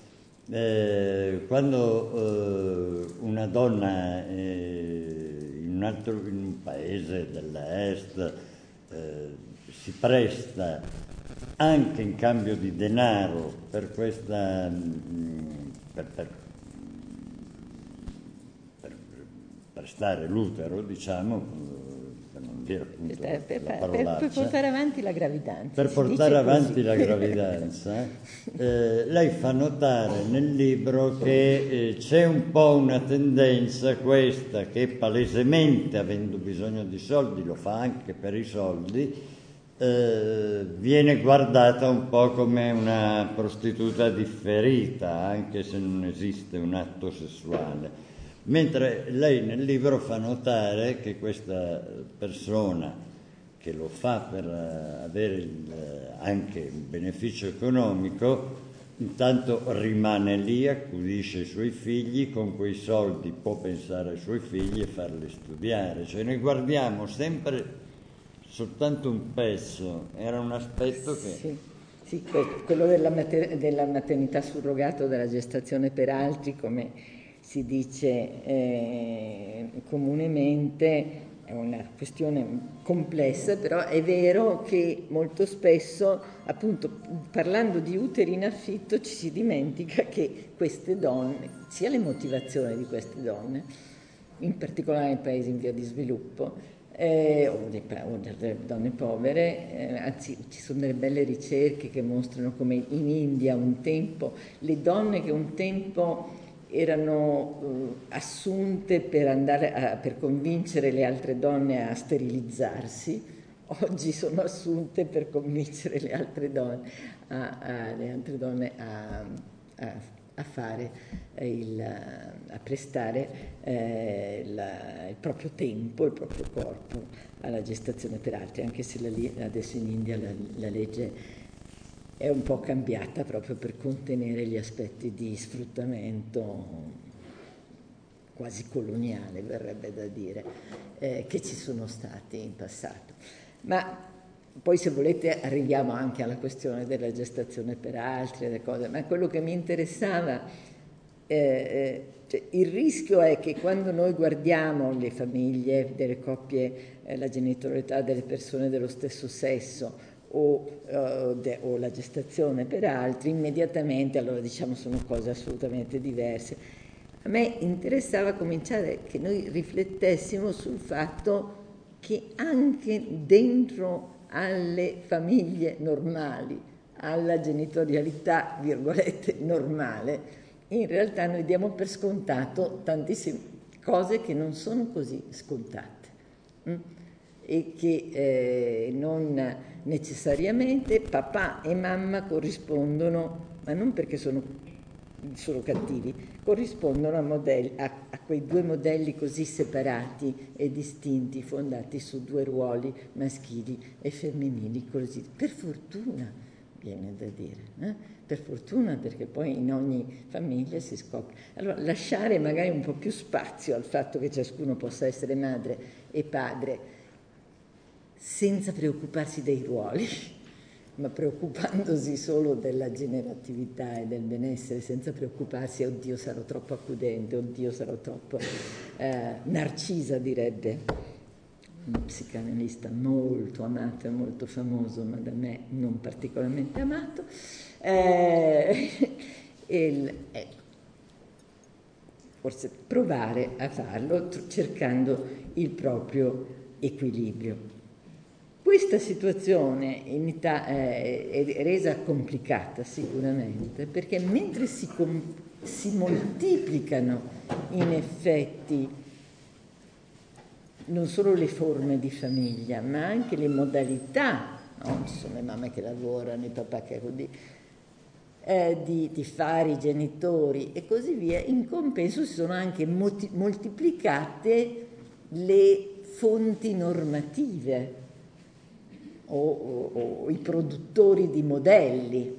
quando una donna in un paese dell'est si presta anche in cambio di denaro per questa per stare l'utero, diciamo, per non dire appunto la parolaccia, per portare avanti la gravidanza. Per portare avanti la gravidanza, lei fa notare nel libro che c'è un po' una tendenza questa che palesemente, avendo bisogno di soldi, lo fa anche per i soldi, viene guardata un po' come una prostituta differita, anche se non esiste un atto sessuale. Mentre lei nel libro fa notare che questa persona che lo fa per avere anche un beneficio economico, intanto rimane lì, accudisce i suoi figli, con quei soldi può pensare ai suoi figli e farli studiare. Cioè noi guardiamo sempre soltanto un pezzo, era un aspetto che... Sì, quello della maternità surrogata o della gestazione per altri, come si dice comunemente, è una questione complessa, però è vero che molto spesso, appunto, parlando di uteri in affitto, ci si dimentica che queste donne, sia le motivazioni di queste donne, in particolare nei paesi in via di sviluppo, o delle donne povere, anzi ci sono delle belle ricerche che mostrano come in India un tempo, le donne che un tempo erano assunte per convincere le altre donne a sterilizzarsi, oggi sono assunte per convincere le altre donne a fare a prestare il proprio tempo, il proprio corpo alla gestazione per altri, anche se adesso in India la legge è un po' cambiata proprio per contenere gli aspetti di sfruttamento quasi coloniale, verrebbe da dire, che ci sono stati in passato. Ma poi, se volete, arriviamo anche alla questione della gestazione per altri, le cose, ma quello che mi interessava, cioè, il rischio è che quando noi guardiamo le famiglie, delle coppie, la genitorialità delle persone dello stesso sesso o la gestazione per altri, immediatamente allora diciamo sono cose assolutamente diverse. A me interessava cominciare che noi riflettessimo sul fatto che anche dentro alle famiglie normali, alla genitorialità, virgolette, normale, in realtà noi diamo per scontato tantissime cose che non sono così scontate e che non necessariamente papà e mamma corrispondono, ma non perché sono cattivi, corrispondono a quei due modelli così separati e distinti, fondati su due ruoli maschili e femminili, così. Per fortuna, viene da dire, per fortuna, perché poi in ogni famiglia si scopre. Allora, lasciare magari un po' più spazio al fatto che ciascuno possa essere madre e padre, senza preoccuparsi dei ruoli, ma preoccupandosi solo della generatività e del benessere, senza preoccuparsi, oddio sarò troppo accudente, oddio sarò troppo narcisa, direbbe uno psicanalista molto amato e molto famoso, ma da me non particolarmente amato. Forse provare a farlo cercando il proprio equilibrio. Questa situazione è resa complicata sicuramente perché mentre si moltiplicano in effetti non solo le forme di famiglia ma anche le modalità, no? Ci sono le mamme che lavorano, i papà che così, di fare i genitori e così via, in compenso si sono anche moltiplicate le fonti normative o i produttori di modelli.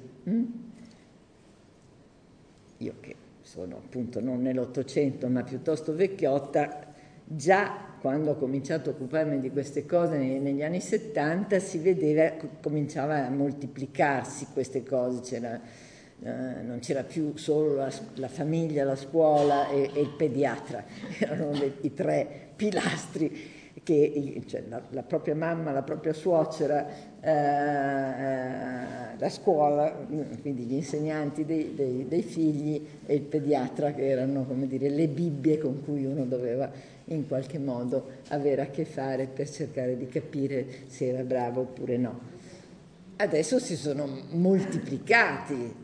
Io che sono appunto non nell'Ottocento ma piuttosto vecchiotta, già quando ho cominciato a occuparmi di queste cose negli anni 70 si vedeva, cominciava a moltiplicarsi queste cose, non c'era più solo la famiglia, la scuola e il pediatra, erano i tre pilastri cioè la propria mamma, la propria suocera, la scuola, quindi gli insegnanti dei figli e il pediatra, che erano, come dire, le bibbie con cui uno doveva in qualche modo avere a che fare per cercare di capire se era bravo oppure no. Adesso si sono moltiplicati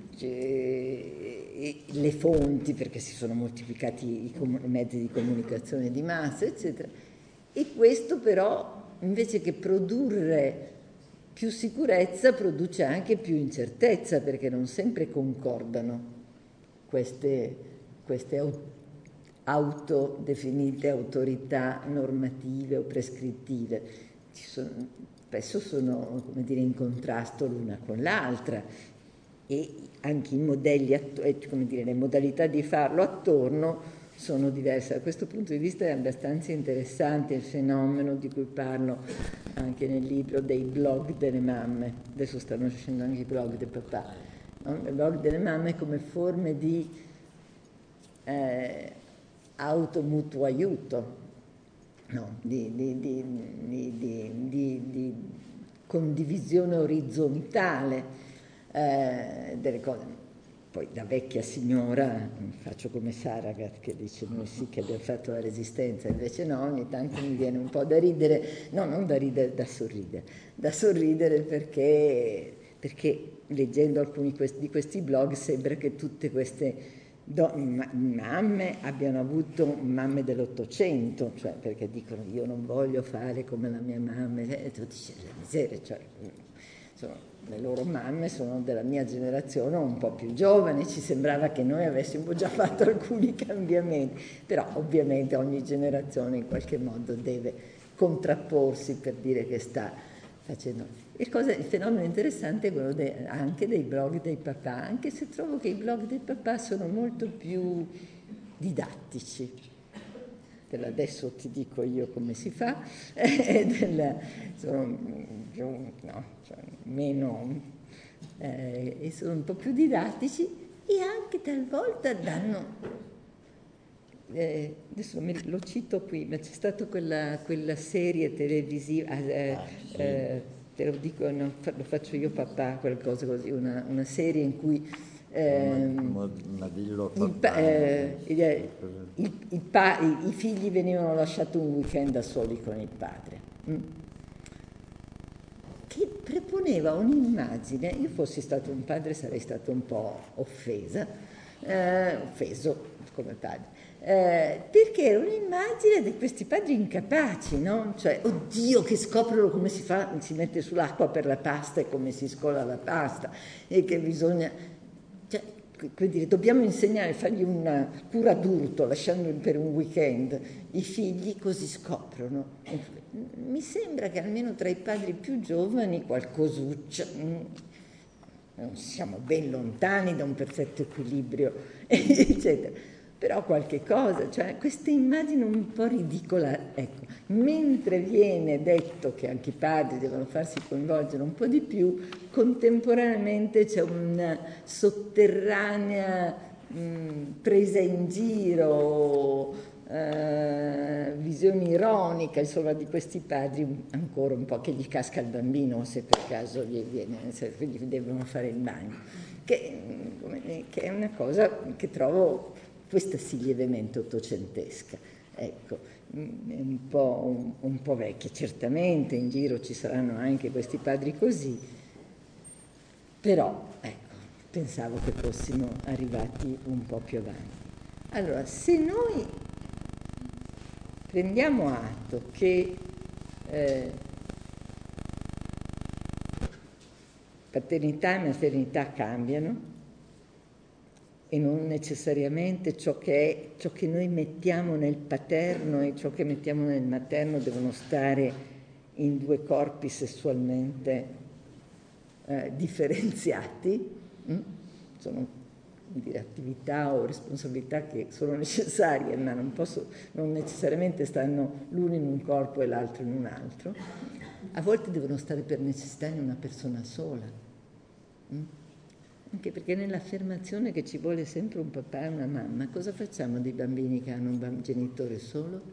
le fonti, perché si sono moltiplicati i mezzi di comunicazione di massa, eccetera. E questo però, invece che produrre più sicurezza, produce anche più incertezza, perché non sempre concordano queste autodefinite autorità normative o prescrittive. Spesso sono, come dire, in contrasto l'una con l'altra e anche i modelli, come dire, le modalità di farlo attorno sono diverse. Da questo punto di vista è abbastanza interessante il fenomeno di cui parlo anche nel libro dei blog delle mamme. Adesso stanno uscendo anche i blog del papà, no? I blog delle mamme come forme di automutuo aiuto, no? di condivisione orizzontale delle cose. poi da vecchia signora faccio come Saragat che dice noi sì che abbiamo fatto la resistenza, invece no, ogni tanto mi viene un po' da ridere, no, non da ridere, da sorridere perché leggendo alcuni di questi blog sembra che tutte queste mamme abbiano avuto mamme dell'800, cioè perché dicono io non voglio fare come la mia mamma, e tu dici la miseria, cioè le loro mamme sono della mia generazione un po' più giovani, ci sembrava che noi avessimo già fatto alcuni cambiamenti, però ovviamente ogni generazione in qualche modo deve contrapporsi per dire che sta facendo. Il fenomeno interessante è quello anche dei blog dei papà, anche se trovo che i blog dei papà sono molto più didattici. Adesso ti dico io come si fa, sono un po' più didattici e anche talvolta danno, adesso lo cito qui, ma c'è stata quella serie televisiva, te lo dico, no, lo faccio io papà, qualcosa così, una serie in cui i figli venivano lasciati un weekend da soli con il padre, che proponeva un'immagine. Io fossi stato un padre sarei stato un po' offeso come padre, perché era un'immagine di questi padri incapaci, no? Cioè, oddio, che scoprono come si fa, si mette sull'acqua per la pasta e come si scola la pasta, e che bisogna, cioè, dire, dobbiamo insegnare, fargli una cura d'urto, lasciandoli per un weekend i figli, così scoprono. Mi sembra che almeno tra i padri più giovani qualcosuccia, non siamo ben lontani da un perfetto equilibrio, eccetera. Però qualche cosa, cioè questa immagine un po' ridicola, ecco, mentre viene detto che anche i padri devono farsi coinvolgere un po' di più, contemporaneamente c'è una sotterranea presa in giro, visione ironica, insomma, di questi padri ancora un po' che gli casca il bambino se per caso gli devono fare il bagno, che è una cosa che trovo questa sì lievemente ottocentesca, ecco, un po' vecchia. Certamente in giro ci saranno anche questi padri così, però ecco, pensavo che fossimo arrivati un po' più avanti. Allora, se noi prendiamo atto che paternità e maternità cambiano, e non necessariamente ciò che noi mettiamo nel paterno e ciò che mettiamo nel materno devono stare in due corpi sessualmente differenziati, sono attività o responsabilità che sono necessarie, ma non necessariamente stanno l'uno in un corpo e l'altro in un altro. A volte devono stare per necessità in una persona sola. Anche perché nell'affermazione che ci vuole sempre un papà e una mamma, cosa facciamo dei bambini che hanno un genitore solo?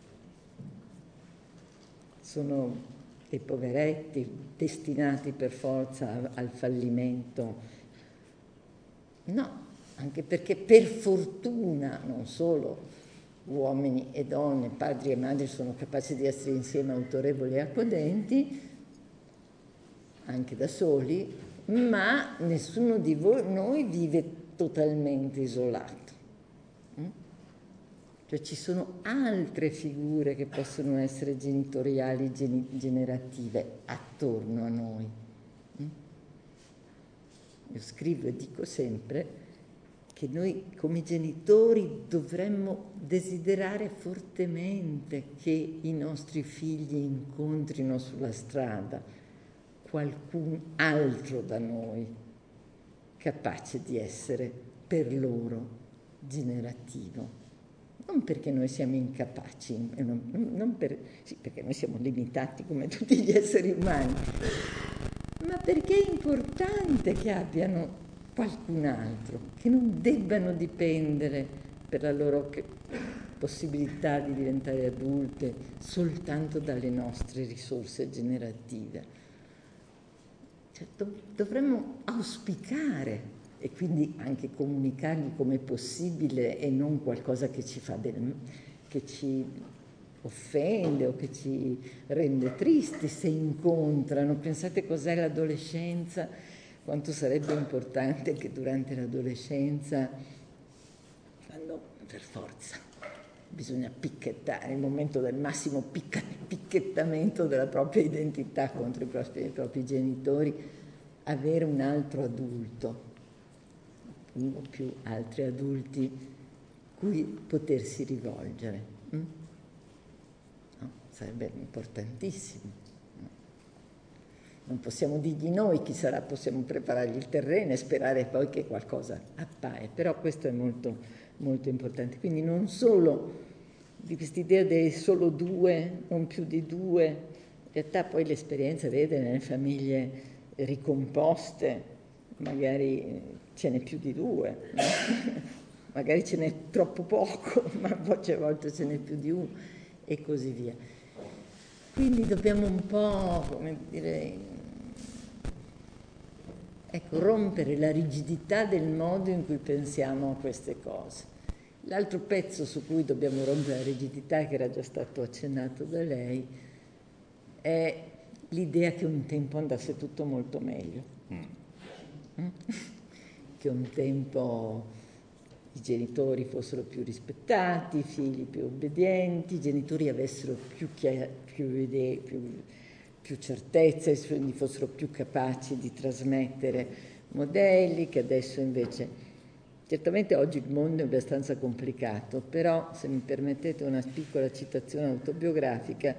Sono dei poveretti destinati per forza al fallimento? No, anche perché per fortuna non solo uomini e donne, padri e madri sono capaci di essere insieme autorevoli e accudenti, anche da soli, ma nessuno di noi vive totalmente isolato. Cioè ci sono altre figure che possono essere genitoriali, generative attorno a noi. Io scrivo e dico sempre che noi come genitori dovremmo desiderare fortemente che i nostri figli incontrino sulla strada qualcun altro da noi capace di essere per loro generativo. Non perché noi siamo incapaci, perché noi siamo limitati come tutti gli esseri umani, ma perché è importante che abbiano qualcun altro, che non debbano dipendere per la loro possibilità di diventare adulte soltanto dalle nostre risorse generative. Dovremmo auspicare e quindi anche comunicargli come è possibile e non qualcosa che ci fa che ci offende o che ci rende tristi se incontrano. Pensate cos'è l'adolescenza, quanto sarebbe importante che durante l'adolescenza, quando per forza bisogna picchettare, il momento del massimo picchettamento della propria identità contro i propri genitori, avere un altro adulto, uno o più altri adulti cui potersi rivolgere. No, sarebbe importantissimo. Non possiamo dirgli noi chi sarà, possiamo preparargli il terreno e sperare poi che qualcosa appaia, però questo è molto, molto importante. Quindi non solo di quest'idea dei solo due, non più di due, in realtà poi l'esperienza vede nelle famiglie ricomposte, magari ce n'è più di due, no? Magari ce n'è troppo poco, ma a volte ce n'è più di uno e così via. Quindi dobbiamo un po', come dire, ecco, rompere la rigidità del modo in cui pensiamo a queste cose. L'altro pezzo su cui dobbiamo rompere la rigidità, che era già stato accennato da lei, è l'idea che un tempo andasse tutto molto meglio. Che un tempo i genitori fossero più rispettati, i figli più obbedienti, i genitori avessero più idee, più certezze, fossero più capaci di trasmettere modelli, che adesso invece... Certamente oggi il mondo è abbastanza complicato, però se mi permettete una piccola citazione autobiografica,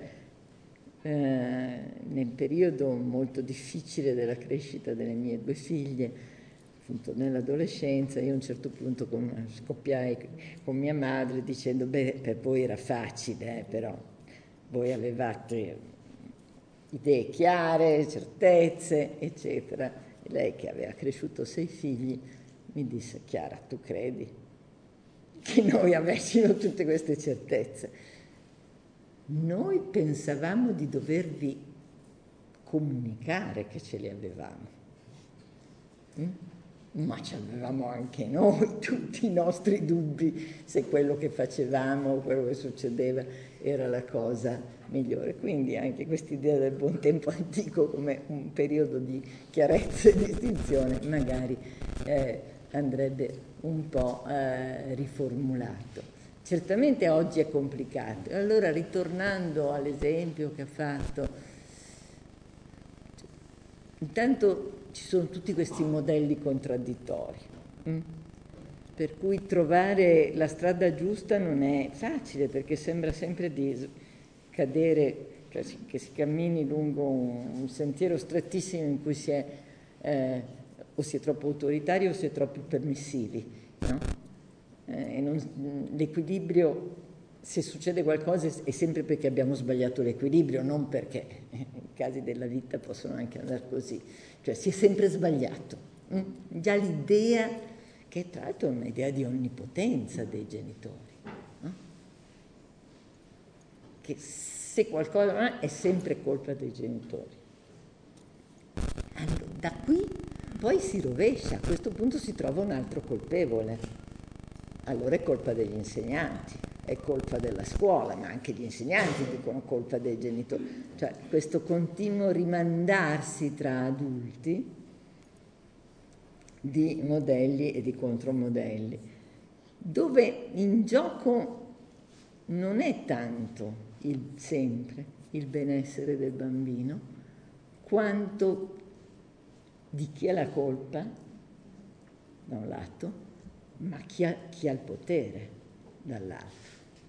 nel periodo molto difficile della crescita delle mie due figlie, appunto nell'adolescenza, io a un certo punto scoppiai con mia madre dicendo: beh, per voi era facile, però voi avevate idee chiare, certezze, eccetera. E lei, che aveva cresciuto 6 figli, mi disse: Chiara, tu credi che noi avessimo tutte queste certezze? Noi pensavamo di dovervi comunicare che ce le avevamo, ma ci avevamo anche noi tutti i nostri dubbi se quello che facevamo, quello che succedeva era la cosa migliore. Quindi anche quest'idea del buon tempo antico come un periodo di chiarezza e distinzione magari andrebbe un po' riformulato. Certamente oggi è complicato. Allora, ritornando all'esempio che ha fatto, intanto ci sono tutti questi modelli contraddittori, per cui trovare la strada giusta non è facile, perché sembra sempre di cadere, cioè che si cammini lungo un sentiero strettissimo in cui o si è troppo autoritari o si è troppo permissivi, no? L'equilibrio, se succede qualcosa, è sempre perché abbiamo sbagliato l'equilibrio, non perché i casi della vita possono anche andare così, cioè si è sempre sbagliato. Già l'idea, che tra l'altro è un'idea di onnipotenza dei genitori, no? Che se qualcosa è sempre colpa dei genitori. Allora, da qui poi si rovescia, a questo punto si trova un altro colpevole. Allora è colpa degli insegnanti, è colpa della scuola, ma anche gli insegnanti dicono colpa dei genitori. Cioè questo continuo rimandarsi tra adulti di modelli e di contromodelli, dove in gioco non è tanto sempre il benessere del bambino, quanto di chi ha la colpa, da un lato, ma chi ha il potere dall'altro.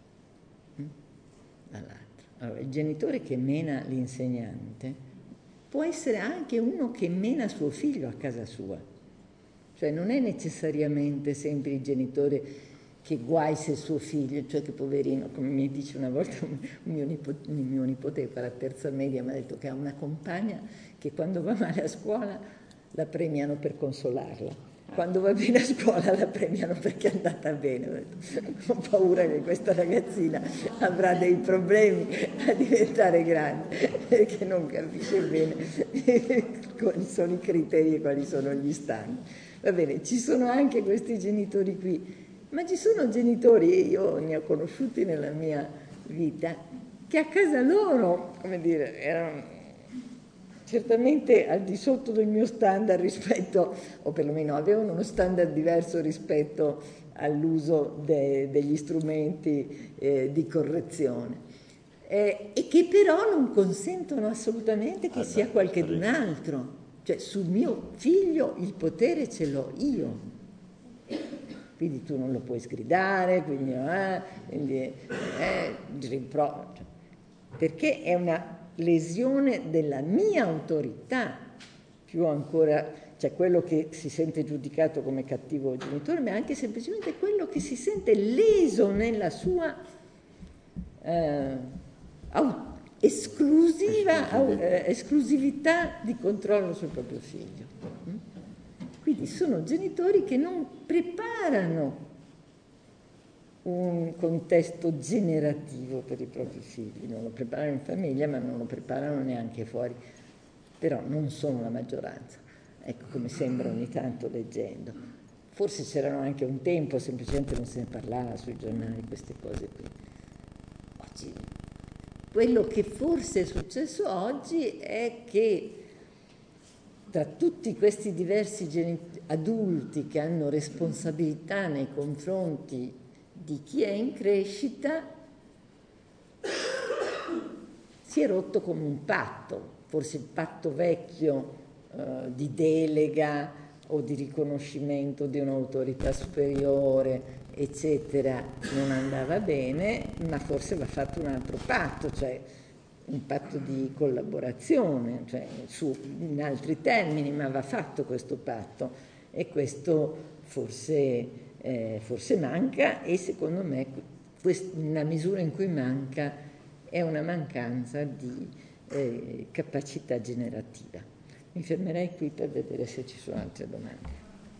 Allora, il genitore che mena l'insegnante può essere anche uno che mena suo figlio a casa sua. Cioè non è necessariamente sempre il genitore che guai se suo figlio, cioè che poverino, come mi dice una volta un mio nipote che fa la terza media, mi ha detto che ha una compagna che quando va male a scuola la premiano per consolarla. Quando va bene a scuola la premiano perché è andata bene. Ho paura che questa ragazzina avrà dei problemi a diventare grande, perché non capisce bene quali sono i criteri e quali sono gli standard. Va bene, ci sono anche questi genitori qui, ma ci sono genitori, io ne ho conosciuti nella mia vita, che a casa loro, come dire, erano certamente al di sotto del mio standard rispetto, o perlomeno avevano uno standard diverso rispetto all'uso degli strumenti di correzione. E che però non consentono assolutamente che sia qualcun altro. Cioè sul mio figlio il potere ce l'ho io, quindi tu non lo puoi sgridare, quindi perché è una lesione della mia autorità, più ancora, cioè quello che si sente giudicato come cattivo genitore, ma anche semplicemente quello che si sente leso nella sua esclusività di controllo sul proprio figlio. Quindi sono genitori che non preparano un contesto generativo per i propri figli, non lo preparano in famiglia, ma non lo preparano neanche fuori, però non sono la maggioranza, ecco, come sembra ogni tanto leggendo. Forse c'erano anche un tempo, semplicemente non se ne parlava sui giornali, queste cose qui. Oggi, quello che forse è successo oggi è che tra tutti questi diversi adulti che hanno responsabilità nei confronti di chi è in crescita, si è rotto come un patto, forse il patto vecchio di delega o di riconoscimento di un'autorità superiore, eccetera, non andava bene, ma forse va fatto un altro patto, cioè un patto di collaborazione, cioè in altri termini, ma va fatto questo patto, e questo forse manca, e secondo me la misura in cui manca è una mancanza di capacità generativa. Mi fermerei qui per vedere se ci sono altre domande.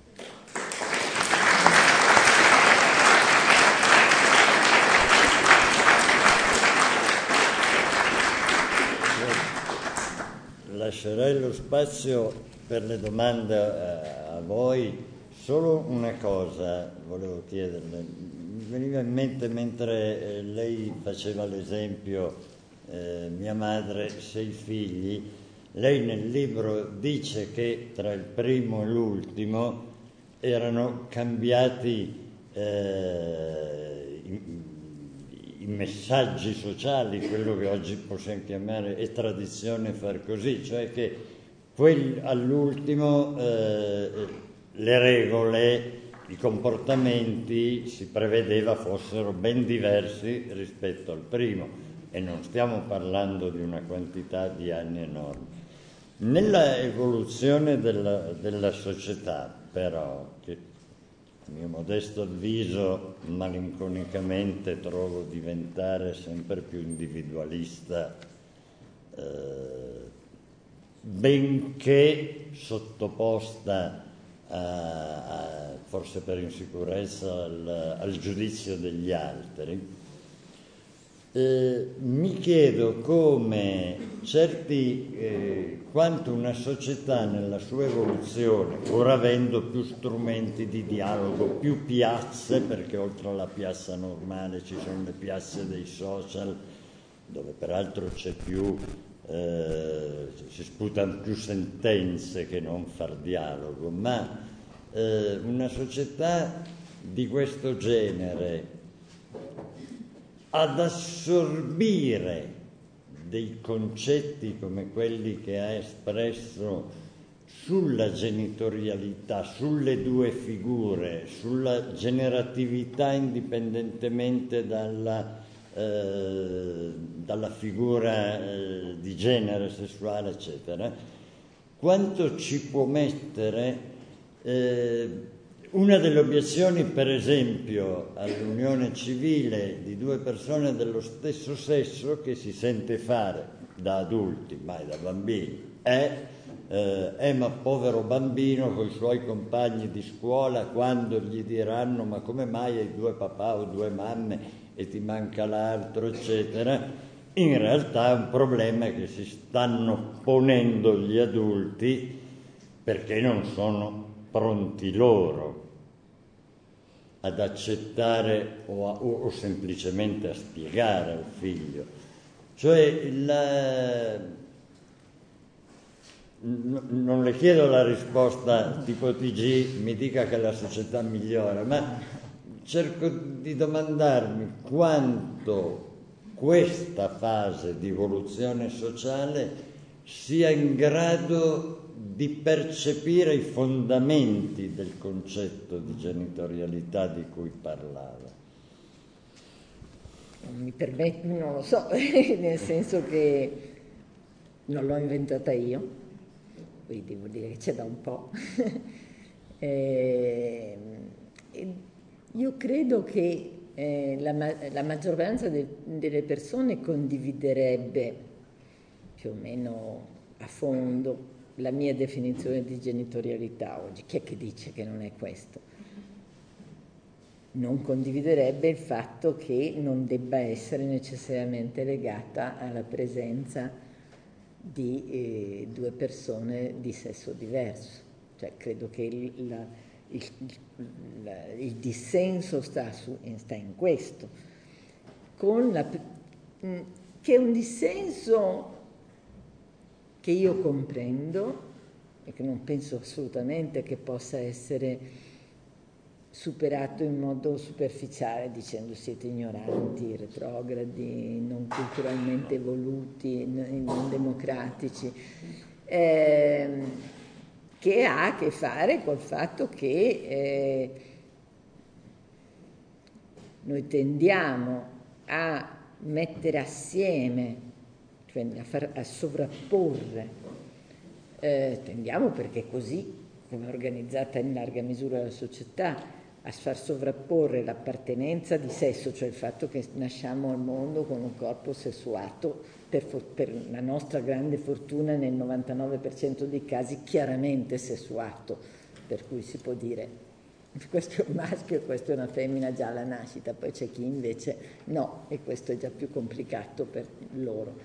Lascerei lo spazio per le domande a voi. Solo una cosa volevo chiederle. Mi veniva in mente mentre lei faceva l'esempio, mia madre, 6 figli. Lei nel libro dice che tra il primo e l'ultimo erano cambiati i messaggi sociali, quello che oggi possiamo chiamare è tradizione far così, cioè che all'ultimo le regole, i comportamenti si prevedeva fossero ben diversi rispetto al primo, e non stiamo parlando di una quantità di anni enorme. Nella evoluzione della società, però, che a mio modesto avviso malinconicamente trovo diventare sempre più individualista, benché sottoposta forse per insicurezza al giudizio degli altri, mi chiedo come quanto una società nella sua evoluzione, pur avendo più strumenti di dialogo, più piazze, perché oltre alla piazza normale ci sono le piazze dei social, dove peraltro c'è più si sputano più sentenze che non far dialogo, ma una società di questo genere ad assorbire dei concetti come quelli che ha espresso sulla genitorialità, sulle due figure, sulla generatività indipendentemente dalla figura di genere, sessuale, eccetera, quanto ci può mettere una delle obiezioni, per esempio, all'unione civile di due persone dello stesso sesso che si sente fare da adulti, mai da bambini, ma povero bambino con i suoi compagni di scuola, quando gli diranno ma come mai hai 2 papà o 2 mamme e ti manca l'altro, eccetera, in realtà è un problema che si stanno ponendo gli adulti perché non sono pronti loro ad accettare o semplicemente a spiegare al figlio. Cioè, non le chiedo la risposta tipo TG, mi dica che la società migliora, ma cerco di domandarmi quanto questa fase di evoluzione sociale sia in grado di percepire i fondamenti del concetto di genitorialità di cui parlava. Mi permetto, non lo so, nel senso che non l'ho inventata io, quindi devo dire che c'è da un po'. Io credo che la maggioranza delle persone condividerebbe più o meno a fondo la mia definizione di genitorialità oggi. Chi è che dice che non è questo? Non condividerebbe il fatto che non debba essere necessariamente legata alla presenza di due persone di sesso diverso. Cioè, credo che il dissenso sta in questo, che è un dissenso che io comprendo e che non penso assolutamente che possa essere superato in modo superficiale dicendo siete ignoranti, retrogradi, non culturalmente evoluti, non democratici, che ha a che fare col fatto che noi tendiamo a mettere assieme, cioè a sovrapporre, tendiamo perché così come è organizzata in larga misura la società, a far sovrapporre l'appartenenza di sesso, cioè il fatto che nasciamo al mondo con un corpo sessuato, per la nostra grande fortuna nel 99% dei casi chiaramente sessuato, per cui si può dire questo è un maschio e questo è una femmina già alla nascita, poi c'è chi invece no, e questo è già più complicato per loro.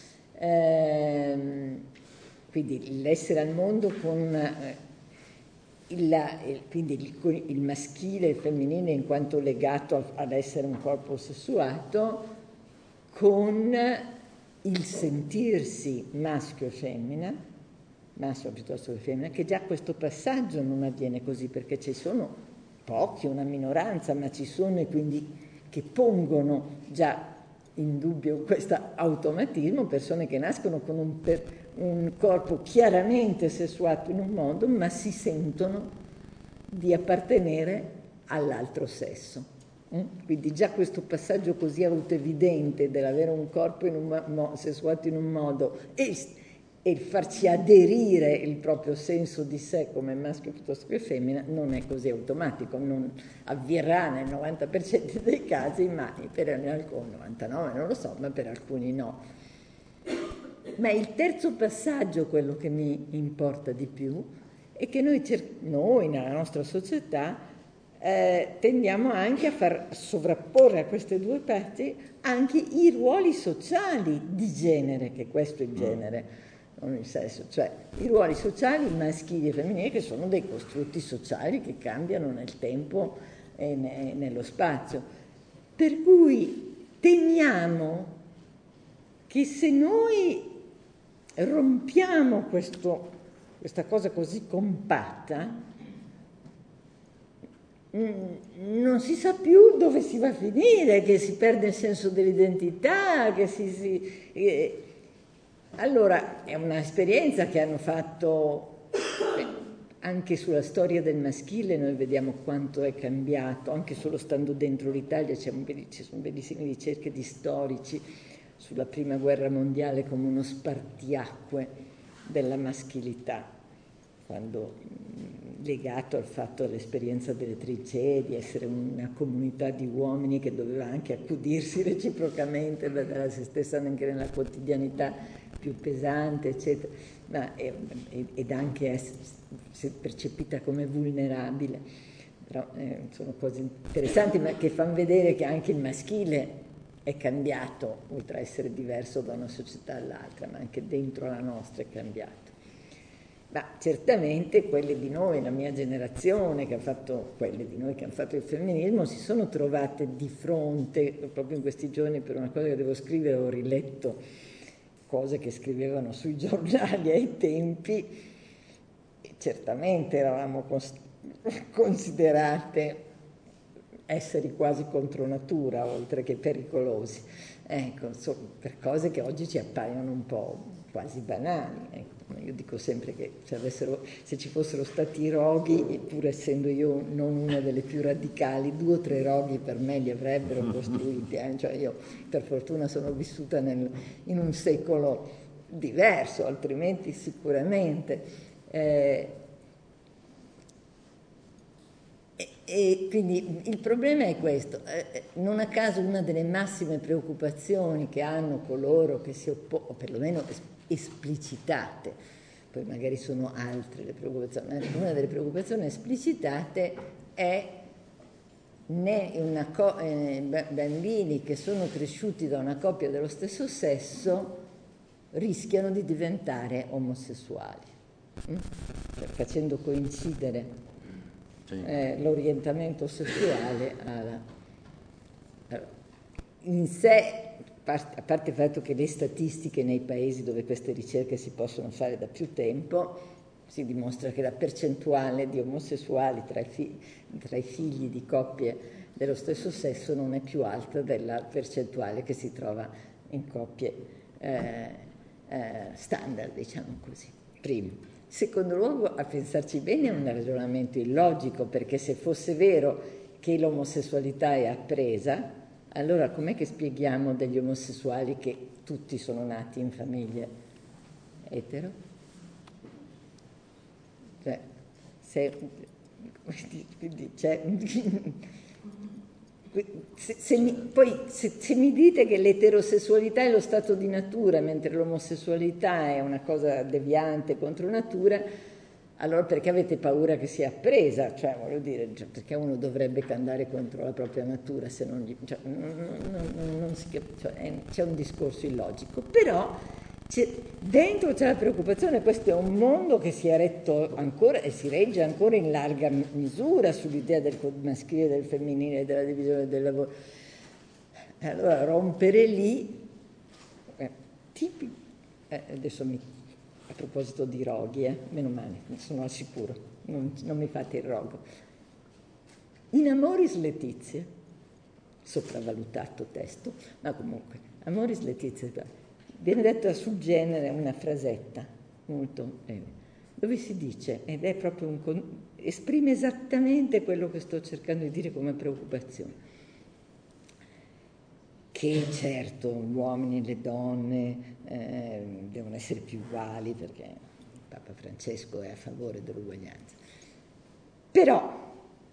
Quindi l'essere al mondo con quindi il maschile e il femminile in quanto legato ad essere un corpo sessuato, con il sentirsi maschio e femmina, maschio piuttosto che femmina, che già questo passaggio non avviene così, perché ci sono pochi, una minoranza, ma ci sono, e quindi che pongono già in dubbio questo automatismo, persone che nascono con un corpo chiaramente sessuato in un modo, ma si sentono di appartenere all'altro sesso. Quindi già questo passaggio così autoevidente dell'avere un corpo sessuato in un modo e il farci aderire il proprio senso di sé come maschio piuttosto che femmina non è così automatico, non avverrà nel 90% dei casi, ma per alcuni, 99 non lo so, ma per alcuni no. Ma il terzo passaggio, quello che mi importa di più, è che noi nella nostra società tendiamo anche a far sovrapporre a queste due parti anche i ruoli sociali di genere, che questo è il genere, non il sesso, cioè i ruoli sociali maschili e femminili, che sono dei costrutti sociali che cambiano nel tempo e nello spazio. Per cui temiamo che se noi rompiamo questa cosa così compatta, non si sa più dove si va a finire, che si perde il senso dell'identità, che allora è un'esperienza che hanno fatto anche sulla storia del maschile. Noi vediamo quanto è cambiato, anche solo stando dentro l'Italia ci sono bellissime ricerche di storici sulla prima guerra mondiale come uno spartiacque della maschilità, quando legato al fatto dell'esperienza delle trincee, di essere una comunità di uomini che doveva anche accudirsi reciprocamente, dare a se stessa anche nella quotidianità più pesante, eccetera, ma ed anche essere percepita come vulnerabile. Però sono cose interessanti, ma che fanno vedere che anche il maschile è cambiato, oltre a essere diverso da una società all'altra, ma anche dentro la nostra è cambiato. Ma certamente quelle di noi, la mia generazione, quelle di noi che hanno fatto il femminismo, si sono trovate di fronte, proprio in questi giorni per una cosa che devo scrivere, ho riletto cose che scrivevano sui giornali ai tempi, e certamente eravamo considerate esseri quasi contro natura, oltre che pericolosi. Ecco, per cose che oggi ci appaiono un po' quasi banali. Ecco. Io dico sempre che se ci fossero stati i roghi, pur essendo io non una delle più radicali, 2 o 3 roghi per me li avrebbero costruiti. Cioè io per fortuna sono vissuta in un secolo diverso, altrimenti sicuramente. E quindi il problema è questo, non a caso una delle massime preoccupazioni che hanno coloro che si oppongono, o perlomeno esplicitate, poi magari sono altre le preoccupazioni, ma una delle preoccupazioni esplicitate è bambini che sono cresciuti da una coppia dello stesso sesso rischiano di diventare omosessuali, facendo coincidere l'orientamento sessuale in sé, a parte il fatto che le statistiche nei paesi dove queste ricerche si possono fare da più tempo, si dimostra che la percentuale di omosessuali tra i figli di coppie dello stesso sesso non è più alta della percentuale che si trova in coppie standard, diciamo così, primo. Secondo luogo, a pensarci bene, è un ragionamento illogico, perché se fosse vero che l'omosessualità è appresa, allora com'è che spieghiamo degli omosessuali che tutti sono nati in famiglie etero? Cioè, se mi dite che l'eterosessualità è lo stato di natura, mentre l'omosessualità è una cosa deviante contro natura, allora perché avete paura che sia appresa? Cioè, voglio dire, perché uno dovrebbe andare contro la propria natura se non gli... Cioè, c'è un discorso illogico. Però dentro c'è la preoccupazione, questo è un mondo che si è retto ancora e si regge ancora in larga misura sull'idea del maschile, del femminile, della divisione del lavoro. Allora rompere lì, adesso a proposito di roghi, meno male, sono al sicuro, non mi fate il rogo. In Amoris Laetitia, sopravvalutato testo, ma comunque, Amoris Laetitia, viene detta sul genere una frasetta molto breve, dove si dice, ed è proprio esprime esattamente quello che sto cercando di dire come preoccupazione, che certo gli uomini e le donne devono essere più uguali, perché Papa Francesco è a favore dell'uguaglianza. Però,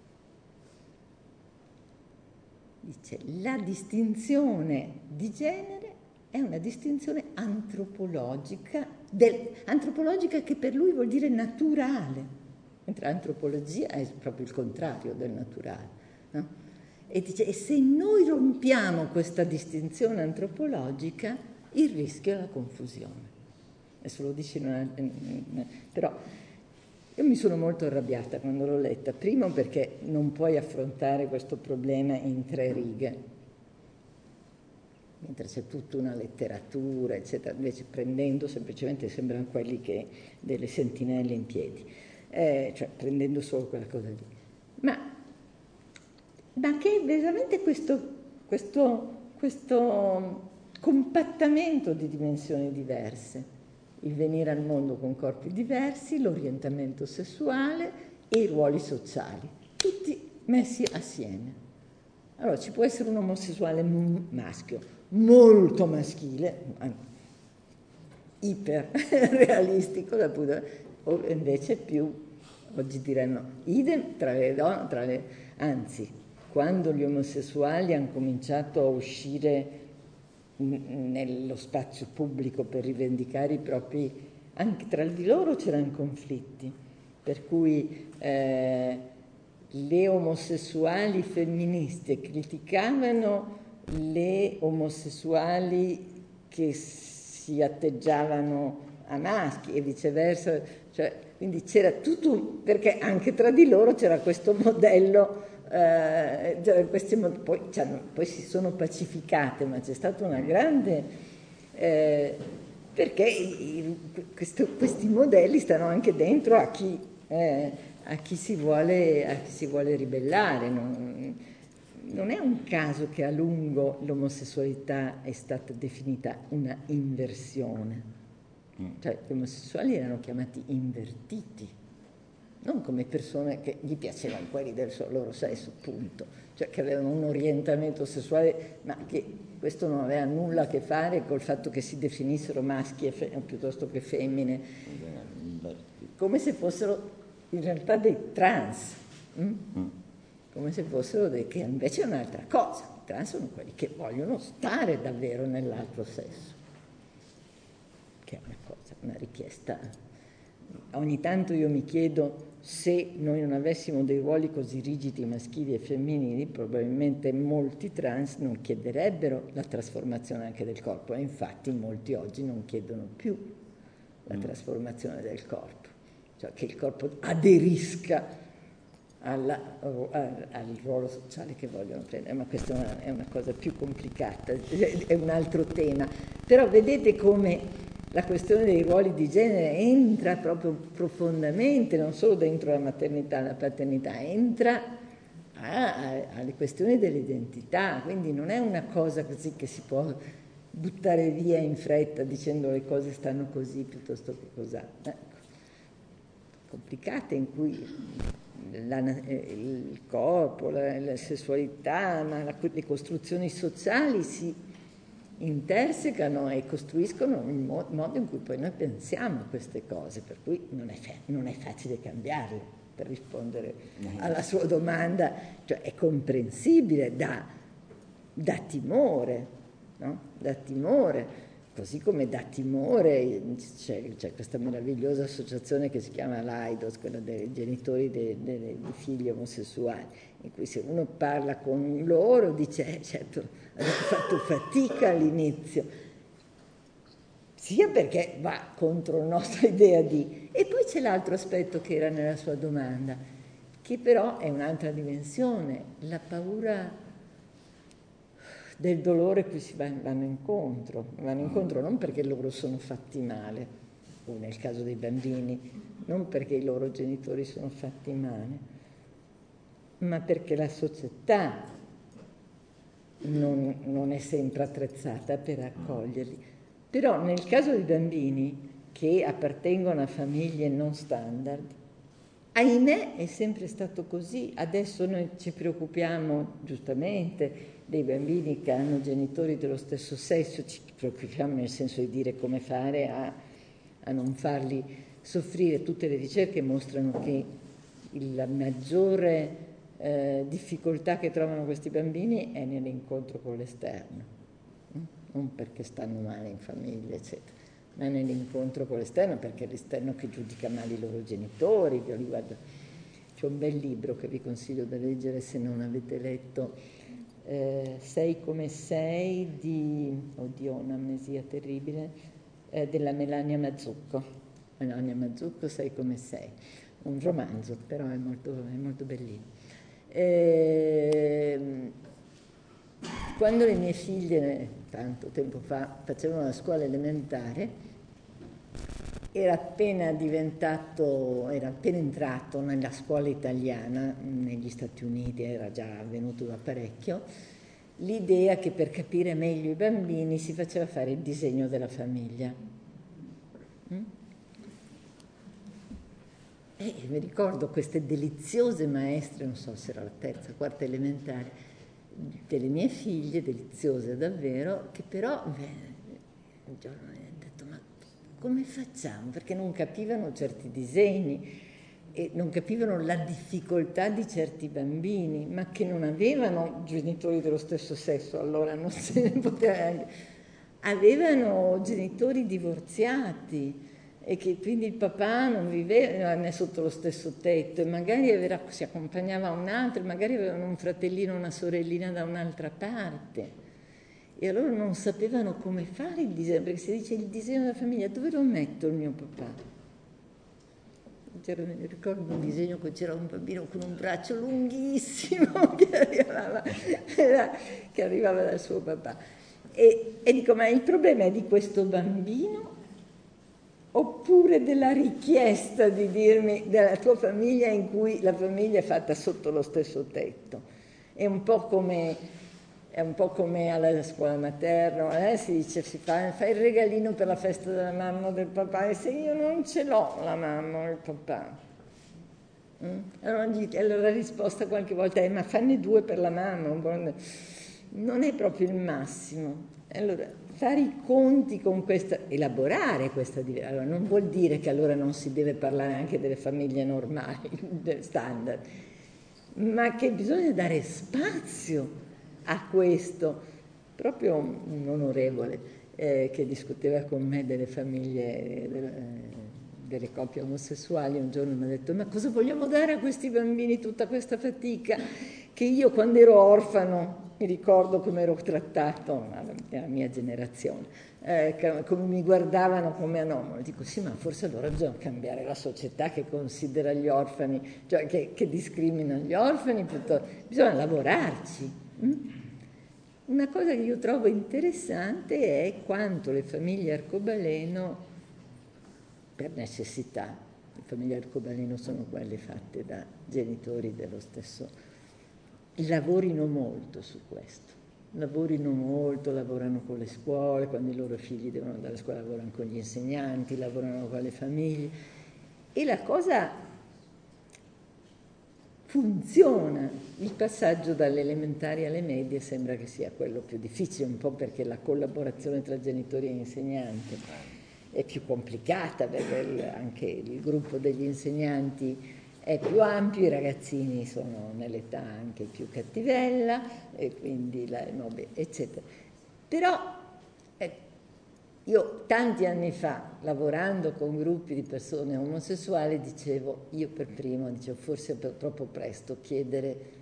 dice, la distinzione di genere è una distinzione antropologica che per lui vuol dire naturale, mentre antropologia è proprio il contrario del naturale, no? E dice, e se noi rompiamo questa distinzione antropologica, il rischio è la confusione. Adesso lo dice però io mi sono molto arrabbiata quando l'ho letta, primo perché non puoi affrontare questo problema in 3 righe, mentre c'è tutta una letteratura, eccetera, invece prendendo semplicemente sembrano quelli che delle sentinelle in piedi, cioè prendendo solo quella cosa lì. Ma che veramente questo compattamento di dimensioni diverse, il venire al mondo con corpi diversi, l'orientamento sessuale e i ruoli sociali, tutti messi assieme. Allora ci può essere un omosessuale maschio, molto maschile, iper realistico, o invece più, oggi diranno, idem tra le donne, anzi, quando gli omosessuali hanno cominciato a uscire nello spazio pubblico per rivendicare i propri, anche tra di loro c'erano conflitti, per cui le omosessuali femministe criticavano le omosessuali che si atteggiavano a maschi e viceversa, cioè, quindi c'era tutto, perché anche tra di loro c'era questo modello, poi si sono pacificate, ma c'è stata una grande, perché questi modelli stanno anche dentro a chi si vuole ribellare. Non è un caso che a lungo l'omosessualità è stata definita una inversione. Cioè gli omosessuali erano chiamati invertiti, non come persone che gli piacevano quelli del loro sesso, punto. Cioè che avevano un orientamento sessuale, ma che questo non aveva nulla a che fare col fatto che si definissero maschi piuttosto che femmine, come se fossero in realtà dei trans. Come se fossero che invece è un'altra cosa. I trans sono quelli che vogliono stare davvero nell'altro sesso, che è una richiesta. Ogni tanto io mi chiedo se noi non avessimo dei ruoli così rigidi maschili e femminili, probabilmente molti trans non chiederebbero la trasformazione anche del corpo, e infatti molti oggi non chiedono più la trasformazione del corpo, cioè che il corpo aderisca al ruolo sociale che vogliono prendere, ma questa è una cosa più complicata, è un altro tema. Però vedete come la questione dei ruoli di genere entra proprio profondamente, non solo dentro la maternità e la paternità, entra alle questioni dell'identità, quindi non è una cosa così che si può buttare via in fretta dicendo le cose stanno così piuttosto che cos'ha. Complicate in cui il corpo, la sessualità, ma le costruzioni sociali si intersecano e costruiscono il modo in cui poi noi pensiamo a queste cose, per cui non è facile cambiarle, per rispondere alla sua domanda, cioè è comprensibile, dà timore, no? Dà timore. Così come dà timore, c'è questa meravigliosa associazione che si chiama l'AIDOS, quella dei genitori di figli omosessuali, in cui se uno parla con loro dice, certo, abbiamo fatto fatica all'inizio, sia perché va contro la nostra idea di... E poi c'è l'altro aspetto che era nella sua domanda, che però è un'altra dimensione, la paura del dolore a cui si vanno incontro non perché loro sono fatti male, o nel caso dei bambini, non perché i loro genitori sono fatti male, ma perché la società non è sempre attrezzata per accoglierli. Però nel caso dei bambini che appartengono a famiglie non standard, ahimè è sempre stato così. Adesso noi ci preoccupiamo giustamente dei bambini che hanno genitori dello stesso sesso, ci preoccupiamo nel senso di dire come fare a non farli soffrire. Tutte le ricerche mostrano che la maggiore difficoltà che trovano questi bambini è nell'incontro con l'esterno, non perché stanno male in famiglia, eccetera, ma nell'incontro con l'esterno, perché è l'esterno che giudica male i loro genitori. C'è un bel libro che vi consiglio di leggere se non avete letto, Sei come sei di, oddio, un'amnesia terribile, della Melania Mazzucco. Melania Mazzucco, Sei come sei, un romanzo, però è molto bellino. Quando le mie figlie, tanto tempo fa, facevano la scuola elementare, era appena entrato nella scuola italiana negli Stati Uniti, era già avvenuto da parecchio, l'idea che per capire meglio i bambini si faceva fare il disegno della famiglia. E mi ricordo queste deliziose maestre, non so se era la terza, quarta elementare, delle mie figlie, deliziose davvero, che però un giorno mi hanno detto: ma come facciamo? Perché non capivano certi disegni e non capivano la difficoltà di certi bambini, ma che non avevano genitori dello stesso sesso, allora non se ne poteva, avevano genitori divorziati e che quindi il papà non viveva né sotto lo stesso tetto e magari si accompagnava a un altro, magari avevano un fratellino o una sorellina da un'altra parte. e allora non sapevano come fare il disegno, perché si dice il disegno della famiglia, dove lo metto il mio papà? Mi ricordo un disegno che c'era un bambino con un braccio lunghissimo che arrivava dal suo papà. E dico, ma il problema è di questo bambino oppure della richiesta di dirmi della tua famiglia in cui la famiglia è fatta sotto lo stesso tetto? È un po' come alla scuola materna, si dice fa il regalino per la festa della mamma o del papà, e se io non ce l'ho la mamma o il papà, allora la risposta qualche volta è ma fanne 2 per la mamma, non è proprio il massimo. Allora fare i conti con questa, elaborare questa diversa, allora non vuol dire che allora non si deve parlare anche delle famiglie normali, standard, ma che bisogna dare spazio a questo. Proprio un onorevole che discuteva con me delle famiglie, delle coppie omosessuali, un giorno mi ha detto ma cosa vogliamo dare a questi bambini tutta questa fatica, che io quando ero orfano mi ricordo come ero trattato, la mia generazione, come mi guardavano come anomalo. Dico sì, ma forse allora bisogna cambiare la società che considera gli orfani, cioè che discrimina gli orfani, bisogna lavorarci. Una cosa che io trovo interessante è quanto le famiglie arcobaleno, per necessità, le famiglie arcobaleno sono quelle fatte da genitori dello stesso, lavorino molto su questo, lavorano con le scuole, quando i loro figli devono andare a scuola lavorano con gli insegnanti, lavorano con le famiglie, e la cosa funziona. Il passaggio dalle elementari alle medie sembra che sia quello più difficile, un po' perché la collaborazione tra genitori e insegnanti è più complicata, perché anche il gruppo degli insegnanti è più ampio, i ragazzini sono nell'età anche più cattivella, e quindi eccetera. Però io tanti anni fa, lavorando con gruppi di persone omosessuali, dicevo, io per primo, dicevo, forse è troppo presto chiedere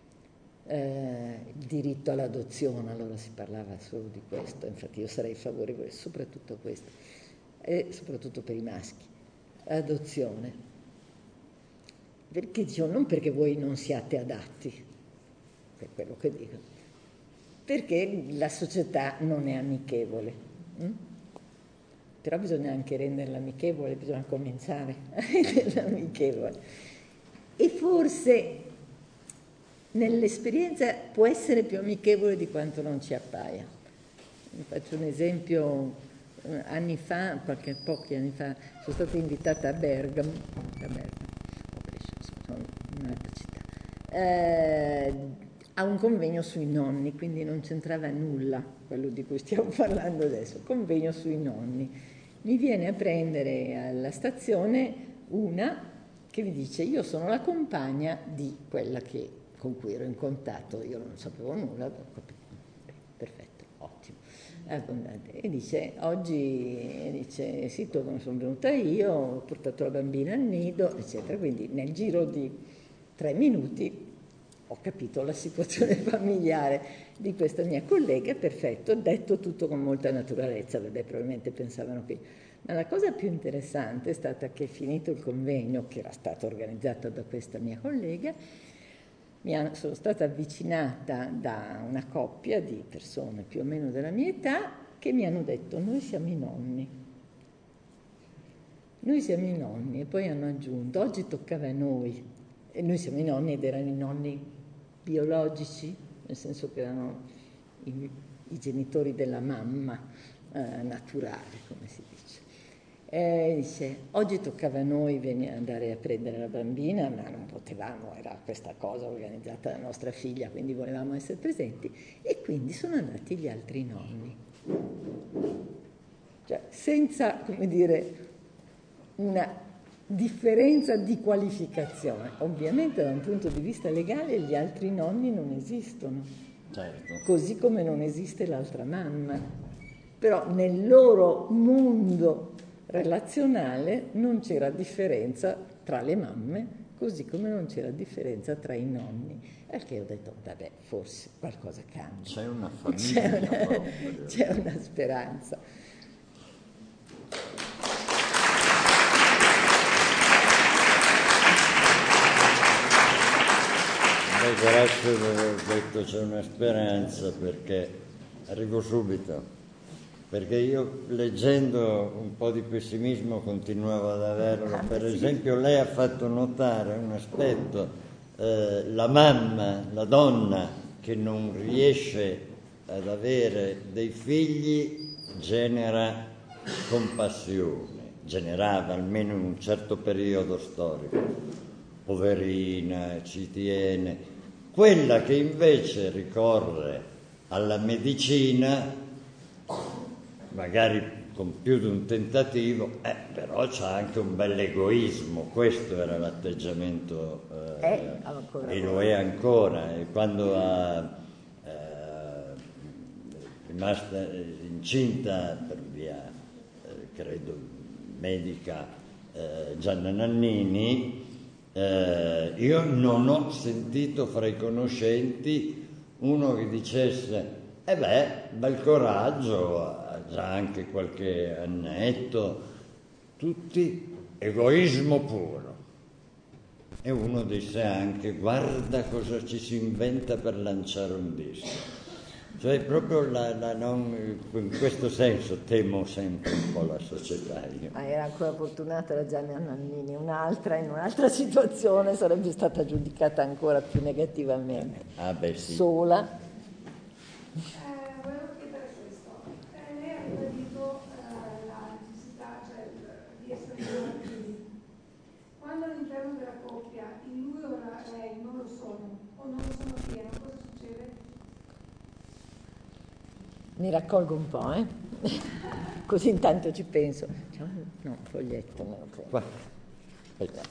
il diritto all'adozione, allora si parlava solo di questo, infatti io sarei favorevole soprattutto a questo, e soprattutto per i maschi, adozione. Perché dicevo, non perché voi non siate adatti, per quello che dico, perché la società non è amichevole. Però bisogna anche renderla amichevole, bisogna cominciare a renderla amichevole. E forse nell'esperienza può essere più amichevole di quanto non ci appaia. Vi faccio un esempio, pochi anni fa, sono stata invitata a Bergamo, un'altra città, a un convegno sui nonni, quindi non c'entrava nulla quello di cui stiamo parlando adesso, convegno sui nonni. Mi viene a prendere alla stazione una che mi dice io sono la compagna di quella con cui ero in contatto, io non sapevo nulla, perfetto, ottimo. E dice oggi, sì, sono venuta io, ho portato la bambina al nido, eccetera, quindi nel giro di 3 minuti ho capito la situazione familiare di questa mia collega, perfetto, detto tutto con molta naturalezza, perché probabilmente pensavano che... Ma la cosa più interessante è stata che finito il convegno, che era stato organizzato da questa mia collega, sono stata avvicinata da una coppia di persone più o meno della mia età che mi hanno detto noi siamo i nonni. Noi siamo i nonni, e poi hanno aggiunto oggi toccava a noi, e noi siamo i nonni ed erano i nonni biologici, nel senso che erano i genitori della mamma naturale, come si dice. Dice, oggi toccava a noi andare a prendere la bambina, ma non potevamo, era questa cosa organizzata dalla nostra figlia, quindi volevamo essere presenti, e quindi sono andati gli altri nonni. Cioè, senza, come dire, una differenza di qualificazione. Ovviamente da un punto di vista legale gli altri nonni non esistono, certo. Così come non esiste l'altra mamma, però nel loro mondo relazionale non c'era differenza tra le mamme così come non c'era differenza tra i nonni, perché ho detto, vabbè, forse qualcosa cambia. C'è una famiglia c'è una speranza. Grazie per aver detto c'è una speranza, perché arrivo subito, perché io leggendo un po' di pessimismo continuavo ad averlo. Per esempio lei ha fatto notare un aspetto, la mamma, la donna che non riesce ad avere dei figli genera compassione, generava almeno in un certo periodo storico, poverina, ci tiene. Quella che invece ricorre alla medicina, magari con più di un tentativo, però c'ha anche un bel egoismo. Questo era l'atteggiamento, e lo è ancora. E quando rimasta incinta per via, credo, medica, Gianna Nannini, io non ho sentito fra i conoscenti uno che dicesse bel coraggio, ha già anche qualche annetto, tutti egoismo puro. E uno disse anche, guarda cosa ci si inventa per lanciare un disco. Cioè proprio in questo senso temo sempre un po' la società. Ma era ancora fortunata la Gianna Nannini, in un'altra situazione sarebbe stata giudicata ancora più negativamente. Sì. Sola. Volevo chiedere questo. Lei ha ribadito la necessità, di essere generativi. Quando all'interno della coppia lui o lei non lo sono o non lo sono pieno, cosa succede? Mi raccolgo un po', così intanto ci penso. No, un foglietto me lo prendo. Qua. Aspetta.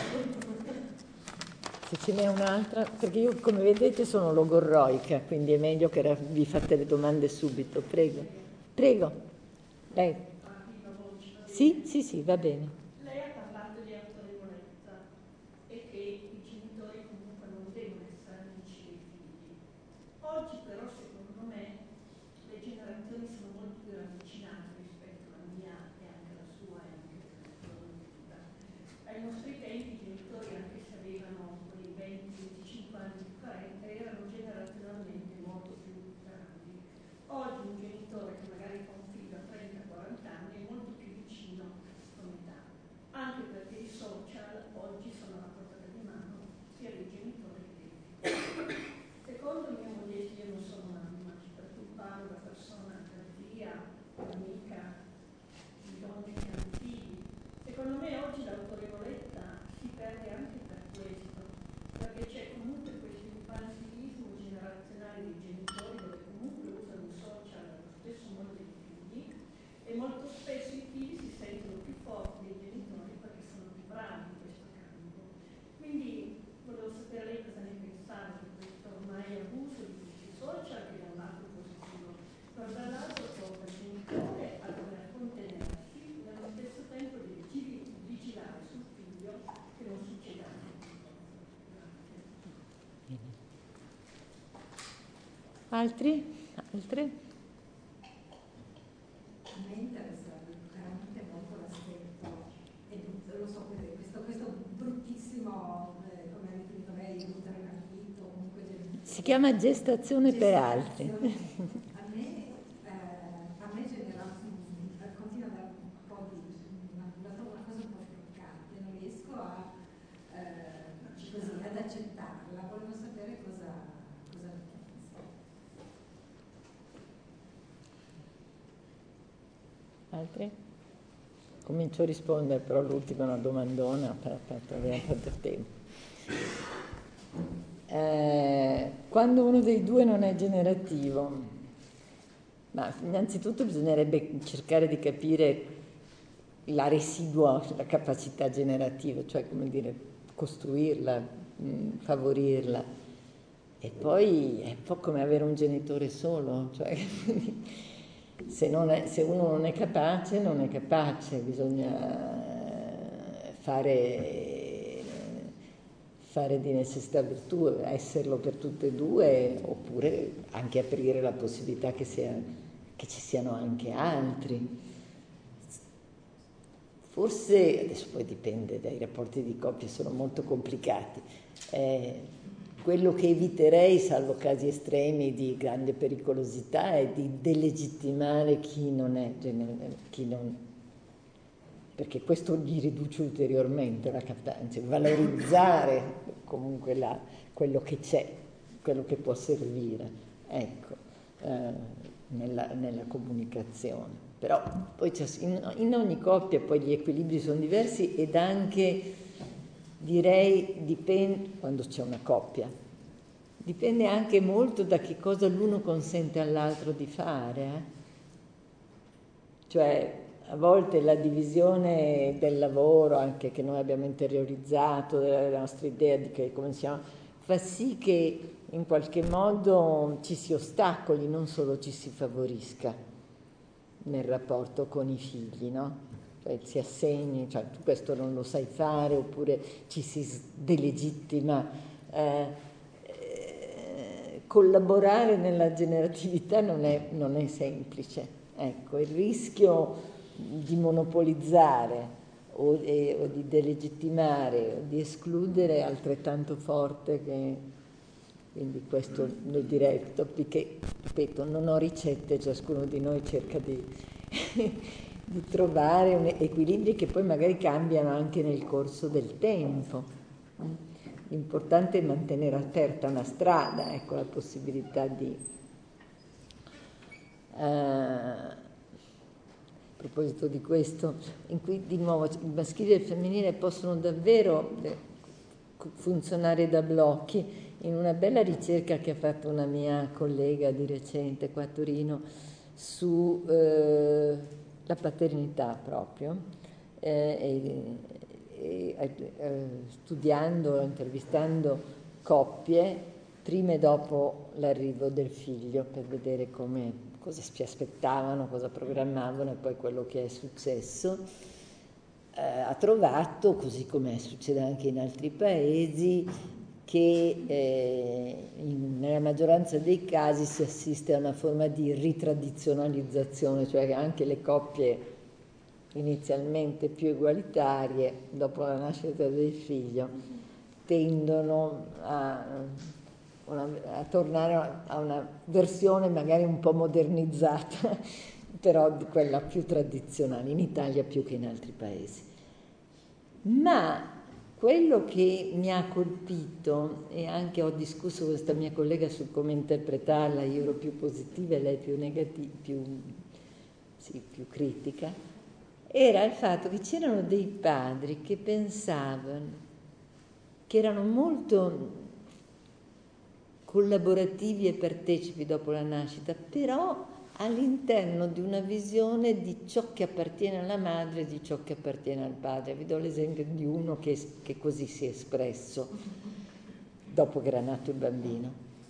Se ce n'è un'altra, perché io come vedete sono logorroica, quindi è meglio che vi fate le domande subito. Prego. Lei. Sì, va bene. Lei ha parlato di autorevolezza e che i genitori comunque non devono essere amici dei figli. Oggi però secondo me le generazioni sono molto più ravvicinate rispetto alla mia e anche alla sua e anche alla sua vita. Ai nostri tempi i genitori, anche se avevano quei 20-25 anni di differenza, erano generazionalmente molto più grandi. Oggi un genitore che magari fa un figlio a 30-40 anni è molto più vicino come età, anche perché i social oggi sono alla portata di mano sia dei genitori che dei figli. Secondo il mio modesto, io non sono mamma, per cui parlo da persona, da zia, amica, di donne che hanno figli. Secondo me oggi l'autorevolezza si perde anche per questo, perché c'è comunque questo infantilismo generazionale dei genitori dove comunque usano i social allo stesso modo dei figli e molto spesso i figli si sentono più forti dei genitori perché sono più bravi in questo campo. Quindi volevo sapere lei cosa ne pensava di questo ormai abuso di questi social, che da un lato è positivo, ma dall'altro porta il genitore a dover contenersi e allo stesso tempo deve vigilare sul figlio che non succeda niente. Grazie. Altre? A me interessa veramente molto l'aspetto, e lo so, questo bruttissimo, come ha definito lei, buttare in affitto, comunque si chiama gestazione per altri. A me genera, continua a dare un po' la trovo una cosa un po' scioccante, non riesco ad accettarla, volevo sapere cosa ne pensa. Altri? Comincio a rispondere, però l'ultima è una domandona, aspetta, abbiamo tanto tempo. Quando uno dei due non è generativo, ma innanzitutto bisognerebbe cercare di capire la residua, la capacità generativa, cioè come dire, costruirla, favorirla. E poi è un po' come avere un genitore solo, cioè se uno non è capace, bisogna fare fare di necessità virtù, esserlo per tutte e due, oppure anche aprire la possibilità che ci siano anche altri. Forse, adesso poi dipende dai rapporti di coppia, sono molto complicati. Quello che eviterei, salvo casi estremi di grande pericolosità, è di delegittimare chi non è, perché questo gli riduce ulteriormente la capacità, valorizzare comunque quello che c'è, quello che può servire, ecco, nella comunicazione. Però poi in ogni coppia poi gli equilibri sono diversi, ed anche, direi, dipende, quando c'è una coppia, dipende anche molto da che cosa l'uno consente all'altro di fare. Cioè, a volte la divisione del lavoro, anche che noi abbiamo interiorizzato, della nostra idea di come siamo, fa sì che in qualche modo ci si ostacoli, non solo ci si favorisca nel rapporto con i figli, no? Cioè si assegni, cioè tu questo non lo sai fare, oppure ci si delegittima. Collaborare nella generatività non è semplice. Ecco, il rischio di monopolizzare o di delegittimare o di escludere è altrettanto forte che... Quindi questo lo direi, perché, ripeto, non ho ricette, ciascuno di noi cerca di trovare equilibri che poi magari cambiano anche nel corso del tempo. L'importante è mantenere aperta una strada, ecco, la possibilità di... A proposito di questo, in cui di nuovo il maschile e il femminile possono davvero funzionare da blocchi. In una bella ricerca che ha fatto una mia collega di recente qua a Torino su la paternità proprio, studiando, intervistando coppie prima e dopo l'arrivo del figlio, per vedere cosa si aspettavano, cosa programmavano e poi quello che è successo, ha trovato, così come succede anche in altri paesi, che nella maggioranza dei casi si assiste a una forma di ritradizionalizzazione, cioè che anche le coppie inizialmente più egualitarie, dopo la nascita del figlio, tendono a tornare a una versione magari un po' modernizzata, però di quella più tradizionale, in Italia più che in altri paesi. Ma quello che mi ha colpito, e anche ho discusso con questa mia collega su come interpretarla, io ero più positiva e lei più negativa, più critica, era il fatto che c'erano dei padri che pensavano, che erano molto collaborativi e partecipi dopo la nascita, però all'interno di una visione di ciò che appartiene alla madre e di ciò che appartiene al padre. Vi do l'esempio di uno che così si è espresso dopo che era nato il bambino.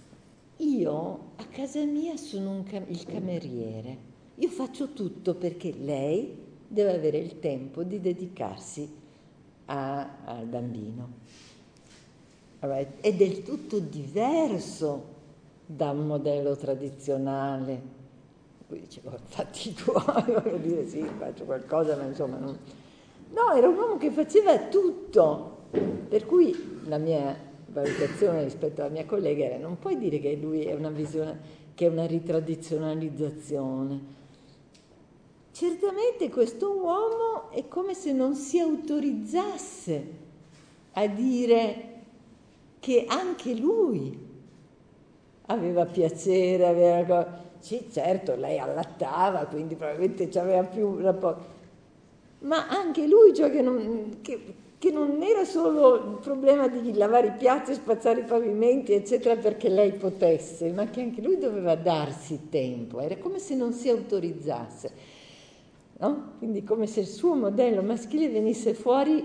Io a casa mia sono il cameriere, io faccio tutto perché lei deve avere il tempo di dedicarsi al bambino. Allora, è del tutto diverso da un modello tradizionale. Poi dicevo, fatti i tuoi, voglio dire, sì, faccio qualcosa, ma insomma non... No, era un uomo che faceva tutto, per cui la mia valutazione rispetto alla mia collega era: non puoi dire che lui è una visione, che è una ritradizionalizzazione. Certamente questo uomo è come se non si autorizzasse a dire che anche lui aveva piacere, aveva... Sì, certo, lei allattava, quindi probabilmente aveva più rapporti, ma anche lui, cioè che non era solo il problema di lavare i piatti, spazzare i pavimenti, eccetera, perché lei potesse, ma che anche lui doveva darsi tempo, era come se non si autorizzasse, no? Quindi come se il suo modello maschile venisse fuori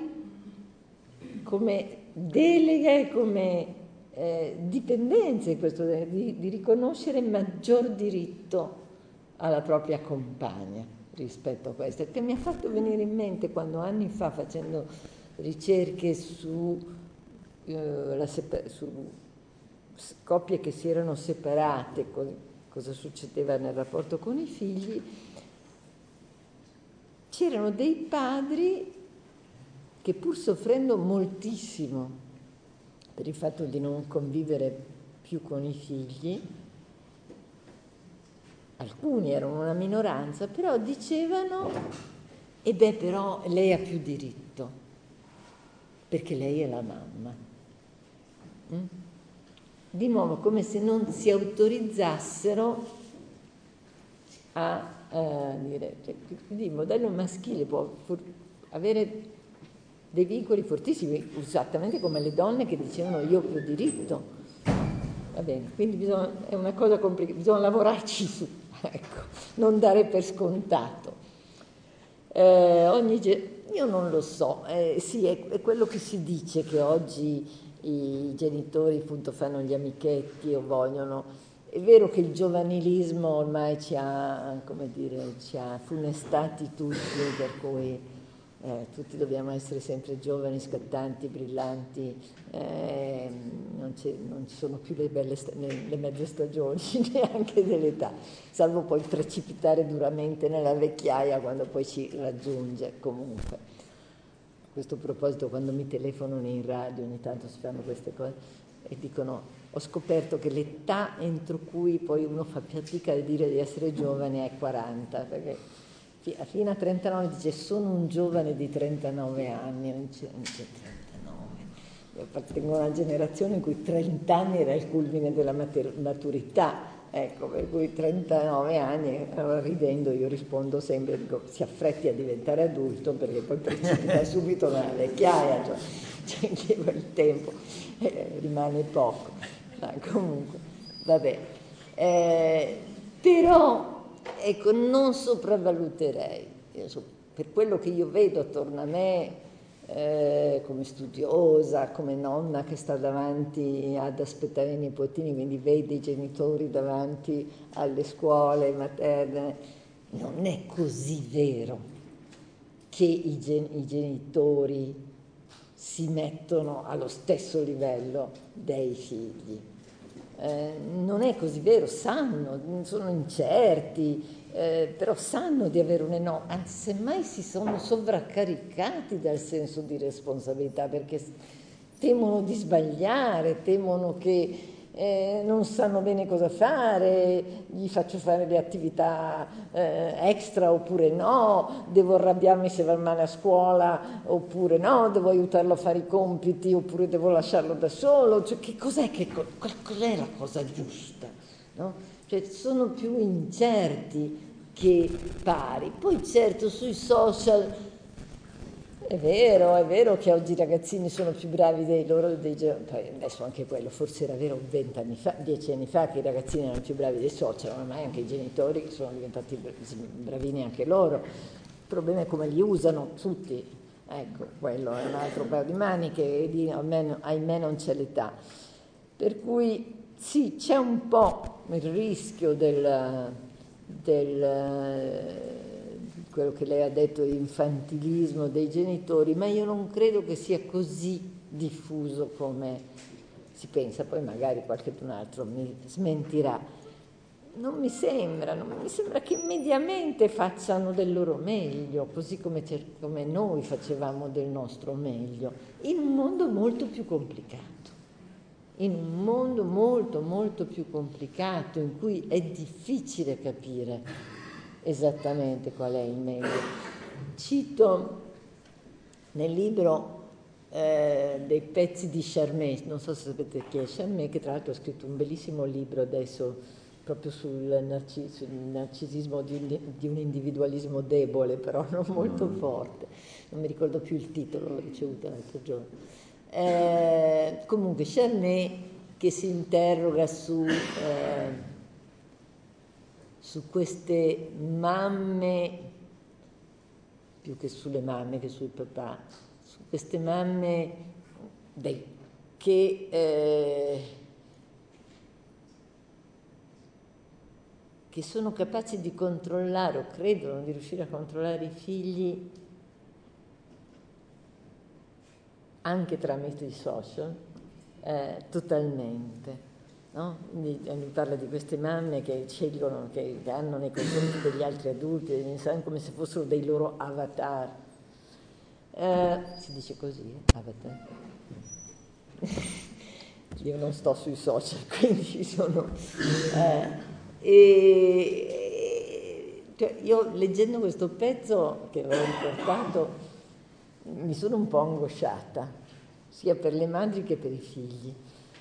come delega e come dipendenze, questo di riconoscere maggior diritto alla propria compagna rispetto a questo, che mi ha fatto venire in mente quando anni fa, facendo ricerche su su coppie che si erano separate, cosa succedeva nel rapporto con i figli, c'erano dei padri che, pur soffrendo moltissimo per il fatto di non convivere più con i figli, alcuni erano una minoranza, però dicevano: e beh, però lei ha più diritto, perché lei è la mamma. Di nuovo, come se non si autorizzassero a dire, cioè, quindi il modello maschile può avere dei vincoli fortissimi, esattamente come le donne che dicevano io ho più diritto. Va bene, quindi è una cosa complicata, bisogna lavorarci su, ecco, non dare per scontato. Io non lo so, sì, è quello che si dice, che oggi i genitori appunto fanno gli amichetti o vogliono. È vero che il giovanilismo ormai ci ha funestati tutti, per cui tutti dobbiamo essere sempre giovani, scattanti, brillanti, non ci sono più le mezze stagioni neanche dell'età, salvo poi precipitare duramente nella vecchiaia quando poi ci raggiunge comunque. A questo proposito, quando mi telefonano in radio ogni tanto si fanno queste cose e dicono: ho scoperto che l'età entro cui poi uno fa fatica a dire di essere giovane è 40, perché fino a 39 dice sono un giovane di 39 anni, non c'è 39. Io appartengo a una generazione in cui 30 anni era il culmine della maturità, ecco, per cui 39 anni, allora ridendo io rispondo sempre, dico si affretti a diventare adulto perché poi precipita subito nella vecchiaia, cioè che quel tempo rimane poco. Comunque, vabbè. Però, ecco, non sopravvaluterei. Per quello che io vedo attorno a me, come studiosa, come nonna che sta davanti ad aspettare i nipotini, quindi vede i genitori davanti alle scuole materne, non è così vero che i genitori si mettono allo stesso livello dei figli. Non è così vero, sanno, sono incerti, però sanno di avere un enorme, anzi semmai si sono sovraccaricati dal senso di responsabilità, perché temono di sbagliare, temono che non sanno bene cosa fare, gli faccio fare le attività extra oppure no, devo arrabbiarmi se va male a scuola oppure no, devo aiutarlo a fare i compiti oppure devo lasciarlo da solo, cioè cos'è la cosa giusta, no? Cioè sono più incerti che pari. Poi certo sui social è vero che oggi i ragazzini sono più bravi dei loro, poi adesso anche quello, forse era vero 10 anni fa che i ragazzini erano più bravi dei social, ormai anche i genitori sono diventati bravini anche loro. Il problema è come li usano tutti, ecco, quello è un altro paio di maniche e ahimè non c'è l'età. Per cui sì, c'è un po' il rischio quello che lei ha detto, infantilismo dei genitori, ma io non credo che sia così diffuso come si pensa, poi magari qualcun altro mi smentirà. Non mi sembra che mediamente facciano del loro meglio, così come noi facevamo del nostro meglio, in un mondo molto più complicato, in un mondo molto molto più complicato, in cui è difficile capire esattamente qual è il meglio. Cito nel libro dei pezzi di Charmet, non so se sapete chi è Charmet, che tra l'altro ha scritto un bellissimo libro adesso proprio sul narcisismo di un individualismo debole, però non molto forte, non mi ricordo più il titolo, l'ho ricevuto l'altro giorno. Comunque Charmet che si interroga su queste mamme, più che sulle mamme che sui papà, su queste mamme che sono capaci di controllare o credono di riuscire a controllare i figli anche tramite i social, totalmente. No? Mi parla di queste mamme che scelgono, che hanno nei confronti degli altri adulti, come se fossero dei loro avatar. Si dice così, avatar? Io non sto sui social, quindi sono... cioè io leggendo questo pezzo che ho riportato mi sono un po' angosciata, sia per le madri che per i figli.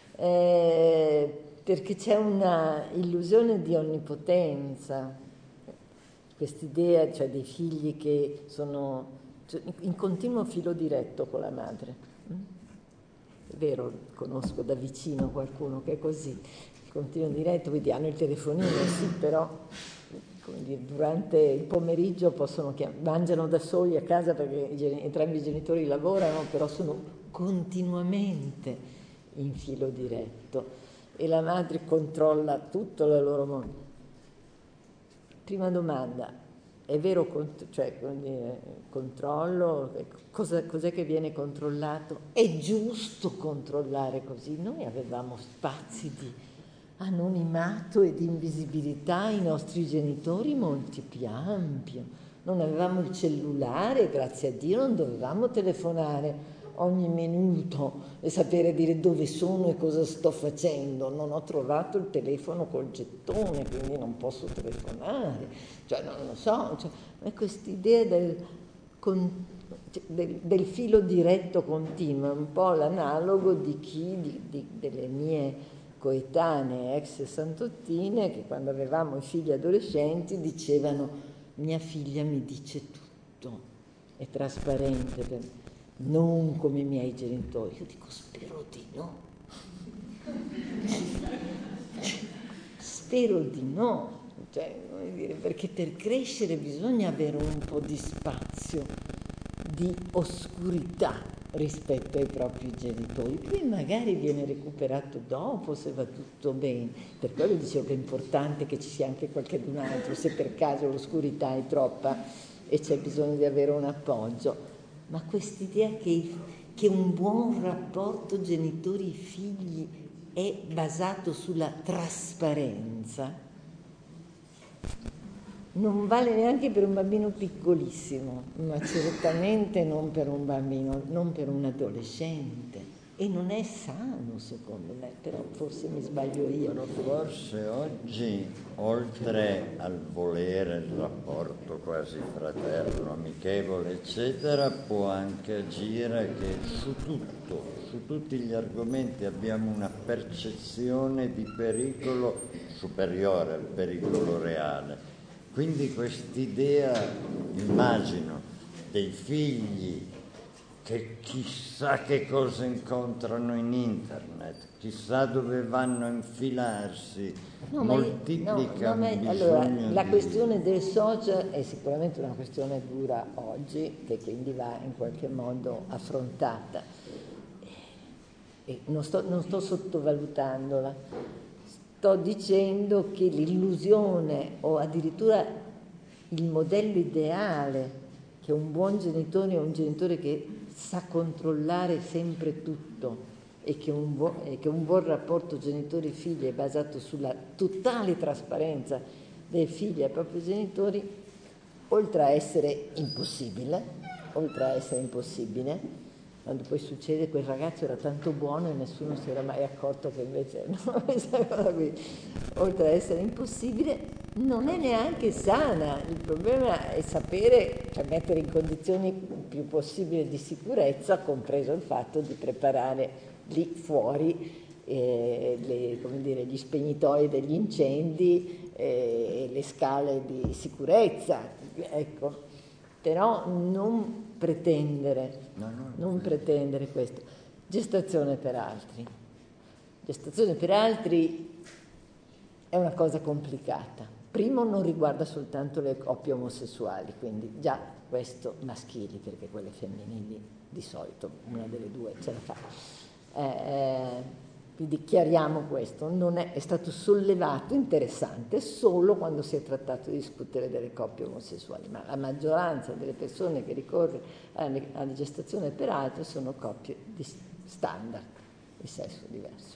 Perché c'è una illusione di onnipotenza, quest'idea, cioè dei figli che sono in continuo filo diretto con la madre. È vero, conosco da vicino qualcuno che è così, continuo diretto, quindi hanno il telefonino, sì, però come dire, durante il pomeriggio mangiano da soli a casa perché entrambi i genitori lavorano, però sono continuamente in filo diretto e la madre controlla tutto il loro mondo. Prima domanda, è vero, cioè, controllo, cos'è che viene controllato? È giusto controllare così? Noi avevamo spazi di anonimato e di invisibilità ai nostri genitori molti più ampio, non avevamo il cellulare, grazie a Dio non dovevamo telefonare ogni minuto e sapere dire dove sono e cosa sto facendo. Non ho trovato il telefono col gettone, quindi non posso telefonare. Cioè, non lo so. Cioè, è quest'idea del filo diretto continuo, è un po' l'analogo delle mie coetanee ex sessantottine che quando avevamo i figli adolescenti dicevano: mia figlia mi dice tutto, è trasparente per me. Non come i miei genitori. Io dico spero di no. Spero di no. Cioè, perché per crescere bisogna avere un po' di spazio, di oscurità rispetto ai propri genitori. Poi magari viene recuperato dopo se va tutto bene. Per quello dicevo che è importante che ci sia anche qualcun altro, se per caso l'oscurità è troppa e c'è bisogno di avere un appoggio. Ma quest'idea che un buon rapporto genitori-figli è basato sulla trasparenza non vale neanche per un bambino piccolissimo, ma certamente non per un bambino, non per un adolescente. E non è sano, secondo me, però forse mi sbaglio io. Però forse oggi, oltre al volere il rapporto quasi fraterno, amichevole, eccetera, può anche agire che su tutti gli argomenti abbiamo una percezione di pericolo superiore al pericolo reale. Quindi quest'idea, immagino, dei figli che chissà che cosa incontrano in internet, chissà dove vanno a infilarsi, moltiplica un bisogno. Allora, la questione del social è sicuramente una questione dura oggi, che quindi va in qualche modo affrontata. E non sto sottovalutandola, sto dicendo che l'illusione o addirittura il modello ideale che un buon genitore è un genitore che sa controllare sempre tutto e che un buon rapporto genitori-figli è basato sulla totale trasparenza dei figli ai propri genitori, oltre a essere impossibile, quando poi succede quel ragazzo era tanto buono e nessuno si era mai accorto che invece no, questa cosa qui, oltre a essere impossibile, non è neanche sana. Il problema è sapere, cioè mettere in condizioni più possibili di sicurezza, compreso il fatto di preparare lì fuori gli spegnitoi degli incendi e le scale di sicurezza, ecco. Però non pretendere questo. Gestazione per altri è una cosa complicata. Primo, non riguarda soltanto le coppie omosessuali, quindi già questo maschili, perché quelle femminili di solito una delle due ce la fa. Quindi chiariamo questo, è stato sollevato, interessante, solo quando si è trattato di discutere delle coppie omosessuali, ma la maggioranza delle persone che ricorre alla gestazione per altri sono coppie standard. il sesso diverso.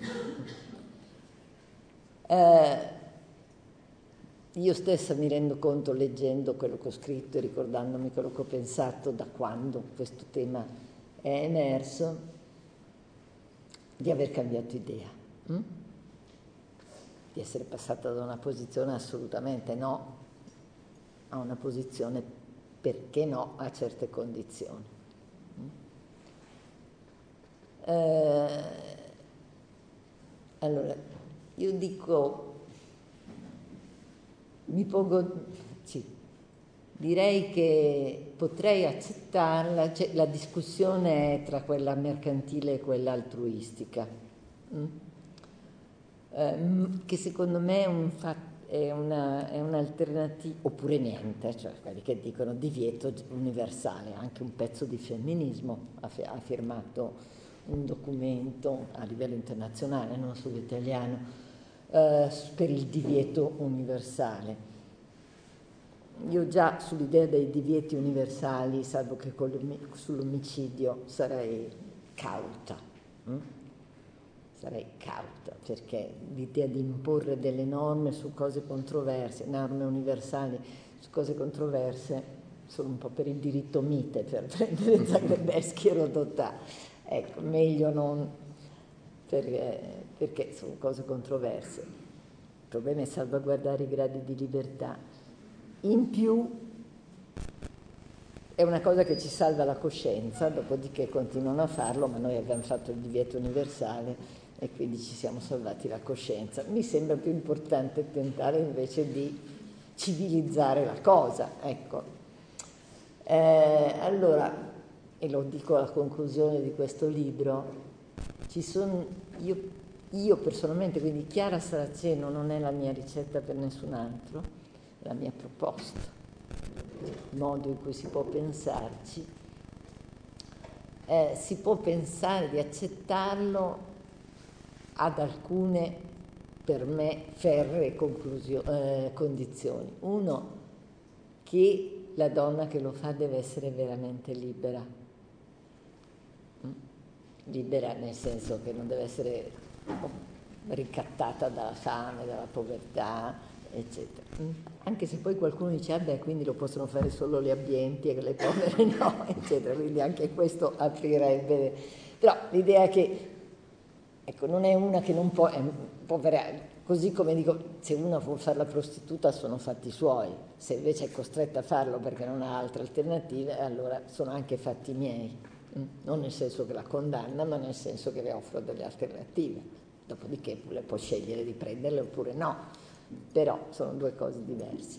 Io stessa mi rendo conto, leggendo quello che ho scritto e ricordandomi quello che ho pensato da quando questo tema è emerso, di aver cambiato idea, di essere passata da una posizione assolutamente no a una posizione perché no a certe condizioni. Allora, io dico, direi che potrei accettarla, cioè, la discussione è tra quella mercantile e quella altruistica, che secondo me è un'alternativa, oppure niente, cioè quelli che dicono divieto universale. Anche un pezzo di femminismo ha firmato un documento a livello internazionale, non solo italiano, per il divieto universale. Io già sull'idea dei divieti universali, salvo che sull'omicidio, sarei cauta. Sarei cauta, perché l'idea di imporre delle norme su cose controverse, norme universali su cose controverse, sono un po' per il diritto mite, per prendere Zagrebelsky e Rodotà. Ecco, meglio non, perché sono cose controverse. Il problema è salvaguardare i gradi di libertà. In più è una cosa che ci salva la coscienza, dopodiché continuano a farlo, ma noi abbiamo fatto il divieto universale e quindi ci siamo salvati la coscienza. Mi sembra più importante tentare invece di civilizzare la cosa, ecco. Allora, e lo dico alla conclusione di questo libro, io personalmente, quindi Chiara Saraceno non è la mia ricetta per nessun altro, è la mia proposta, il modo in cui si può pensarci. Si può pensare di accettarlo ad alcune, per me, ferree condizioni. Uno, che la donna che lo fa deve essere veramente libera. Libera nel senso che non deve essere ricattata dalla fame, dalla povertà, eccetera. Anche se poi qualcuno dice, beh, quindi lo possono fare solo le abbienti e le povere no, eccetera. Quindi anche questo aprirebbe. Però l'idea è che, ecco, non è una che non può, è povera, così come dico, se una vuol fare la prostituta sono fatti suoi, se invece è costretta a farlo perché non ha altre alternative, allora sono anche fatti miei. Non nel senso che la condanna, ma nel senso che le offro delle alternative. Dopodiché le può scegliere di prenderle oppure no, però sono due cose diverse.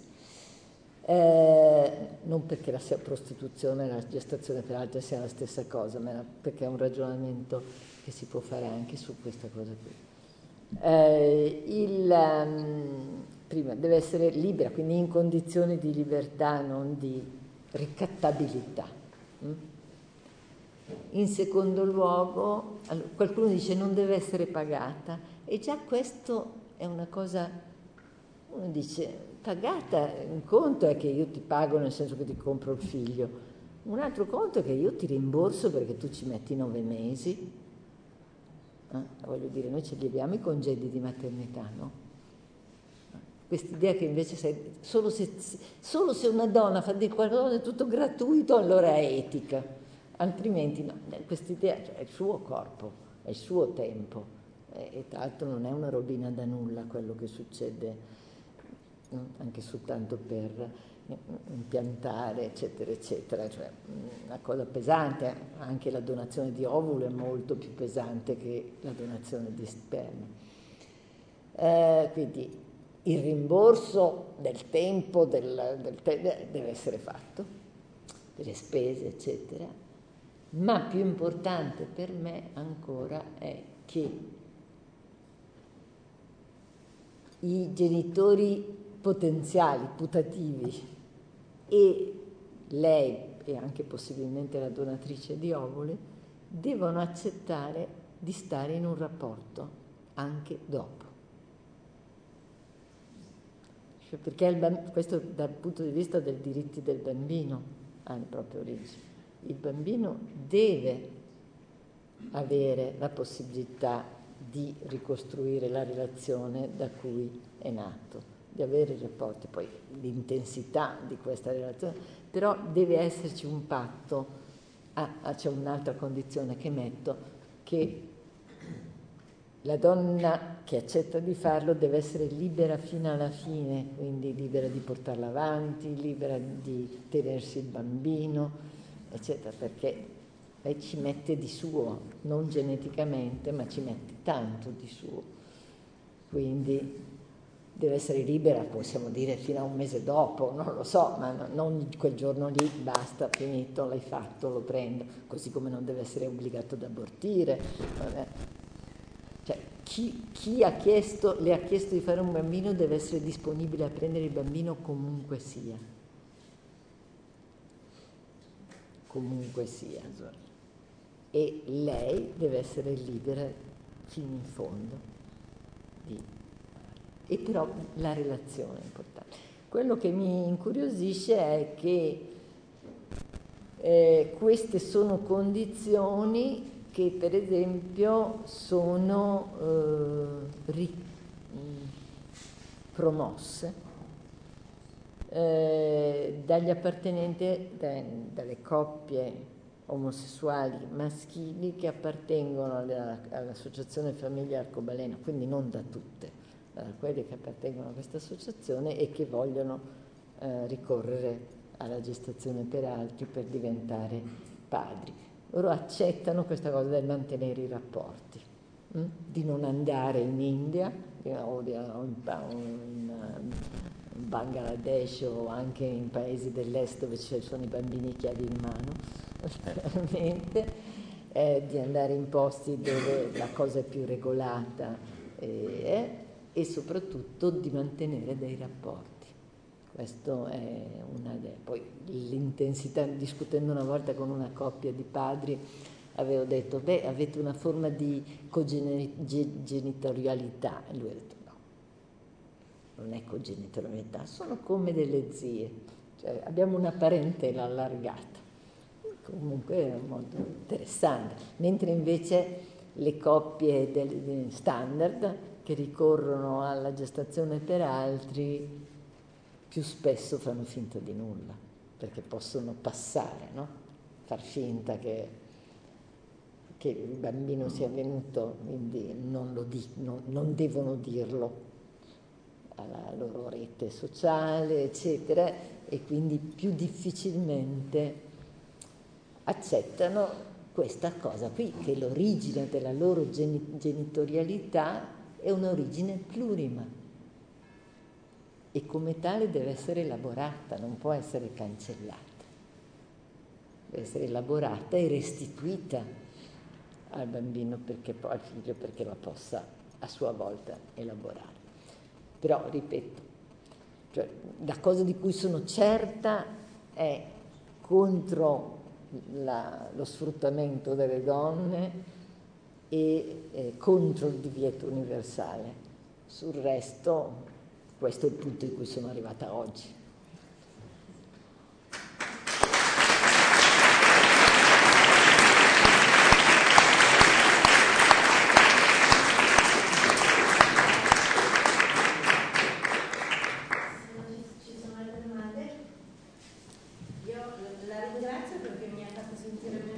Non perché la prostituzione e la gestazione per altri sia la stessa cosa, ma perché è un ragionamento che si può fare anche su questa cosa qui. Prima deve essere libera, quindi in condizioni di libertà, non di ricattabilità. In secondo luogo, qualcuno dice non deve essere pagata, e già questo è una cosa, uno dice pagata, un conto è che io ti pago nel senso che ti compro il figlio, un altro conto è che io ti rimborso perché tu ci metti 9 mesi, voglio dire, noi ci abbiamo i congedi di maternità, no? Quest'idea che invece solo se una donna fa di qualcosa è tutto gratuito, allora è etica. Altrimenti no, quest'idea, cioè, è il suo corpo, è il suo tempo, e tra l'altro non è una robina da nulla quello che succede, anche soltanto per impiantare, eccetera, eccetera, cioè una cosa pesante. Anche la donazione di ovulo è molto più pesante che la donazione di sperma. Quindi il rimborso del tempo deve essere fatto, delle spese, eccetera. Ma più importante per me ancora è che i genitori potenziali, putativi, e lei, e anche possibilmente la donatrice di ovuli, devono accettare di stare in un rapporto anche dopo. Cioè, perché questo dal punto di vista dei diritti del bambino ha le proprie origini. Il bambino deve avere la possibilità di ricostruire la relazione da cui è nato, di avere i rapporti, poi l'intensità di questa relazione, però deve esserci un patto. C'è un'altra condizione che metto, che la donna che accetta di farlo deve essere libera fino alla fine, quindi libera di portarla avanti, libera di tenersi il bambino, eccetera, perché lei ci mette di suo, non geneticamente, ma ci mette tanto di suo. Quindi deve essere libera, possiamo dire, fino a un mese dopo, non lo so, ma non quel giorno lì, basta, finito, l'hai fatto, lo prendo, così come non deve essere obbligato ad abortire. Cioè, chi le ha chiesto di fare un bambino deve essere disponibile a prendere il bambino comunque sia. Comunque sia. E lei deve essere libera fino in fondo. E però la relazione è importante. Quello che mi incuriosisce è che queste sono condizioni che per esempio sono promosse dagli appartenenti, dalle coppie omosessuali maschili che appartengono all'associazione Famiglia Arcobaleno, quindi non da tutte, da quelli che appartengono a questa associazione e che vogliono ricorrere alla gestazione per altri per diventare padri. Loro accettano questa cosa del mantenere i rapporti, di non andare in India o in Bangladesh o anche in paesi dell'est dove ci sono i bambini chiavi in mano, veramente, di andare in posti dove la cosa è più regolata e soprattutto di mantenere dei rapporti. Questo è una idea. Poi l'intensità, discutendo una volta con una coppia di padri, avevo detto, avete una forma di cogenitorialità. E lui ha detto, no, non è cogenitorialità, sono come delle zie. Cioè, abbiamo una parentela allargata. Comunque è molto interessante. Mentre invece le coppie standard che ricorrono alla gestazione per altri più spesso fanno finta di nulla, perché possono passare, no? Far finta che il bambino sia venuto, quindi non devono dirlo alla loro rete sociale, eccetera, e quindi più difficilmente accettano questa cosa qui, che l'origine della loro genitorialità è un'origine plurima. E come tale deve essere elaborata, non può essere cancellata. Deve essere elaborata e restituita al bambino, al figlio, perché la possa a sua volta elaborare. Però, ripeto, cioè, la cosa di cui sono certa è contro lo sfruttamento delle donne e contro il divieto universale. Sul resto, questo è il punto in cui sono arrivata oggi.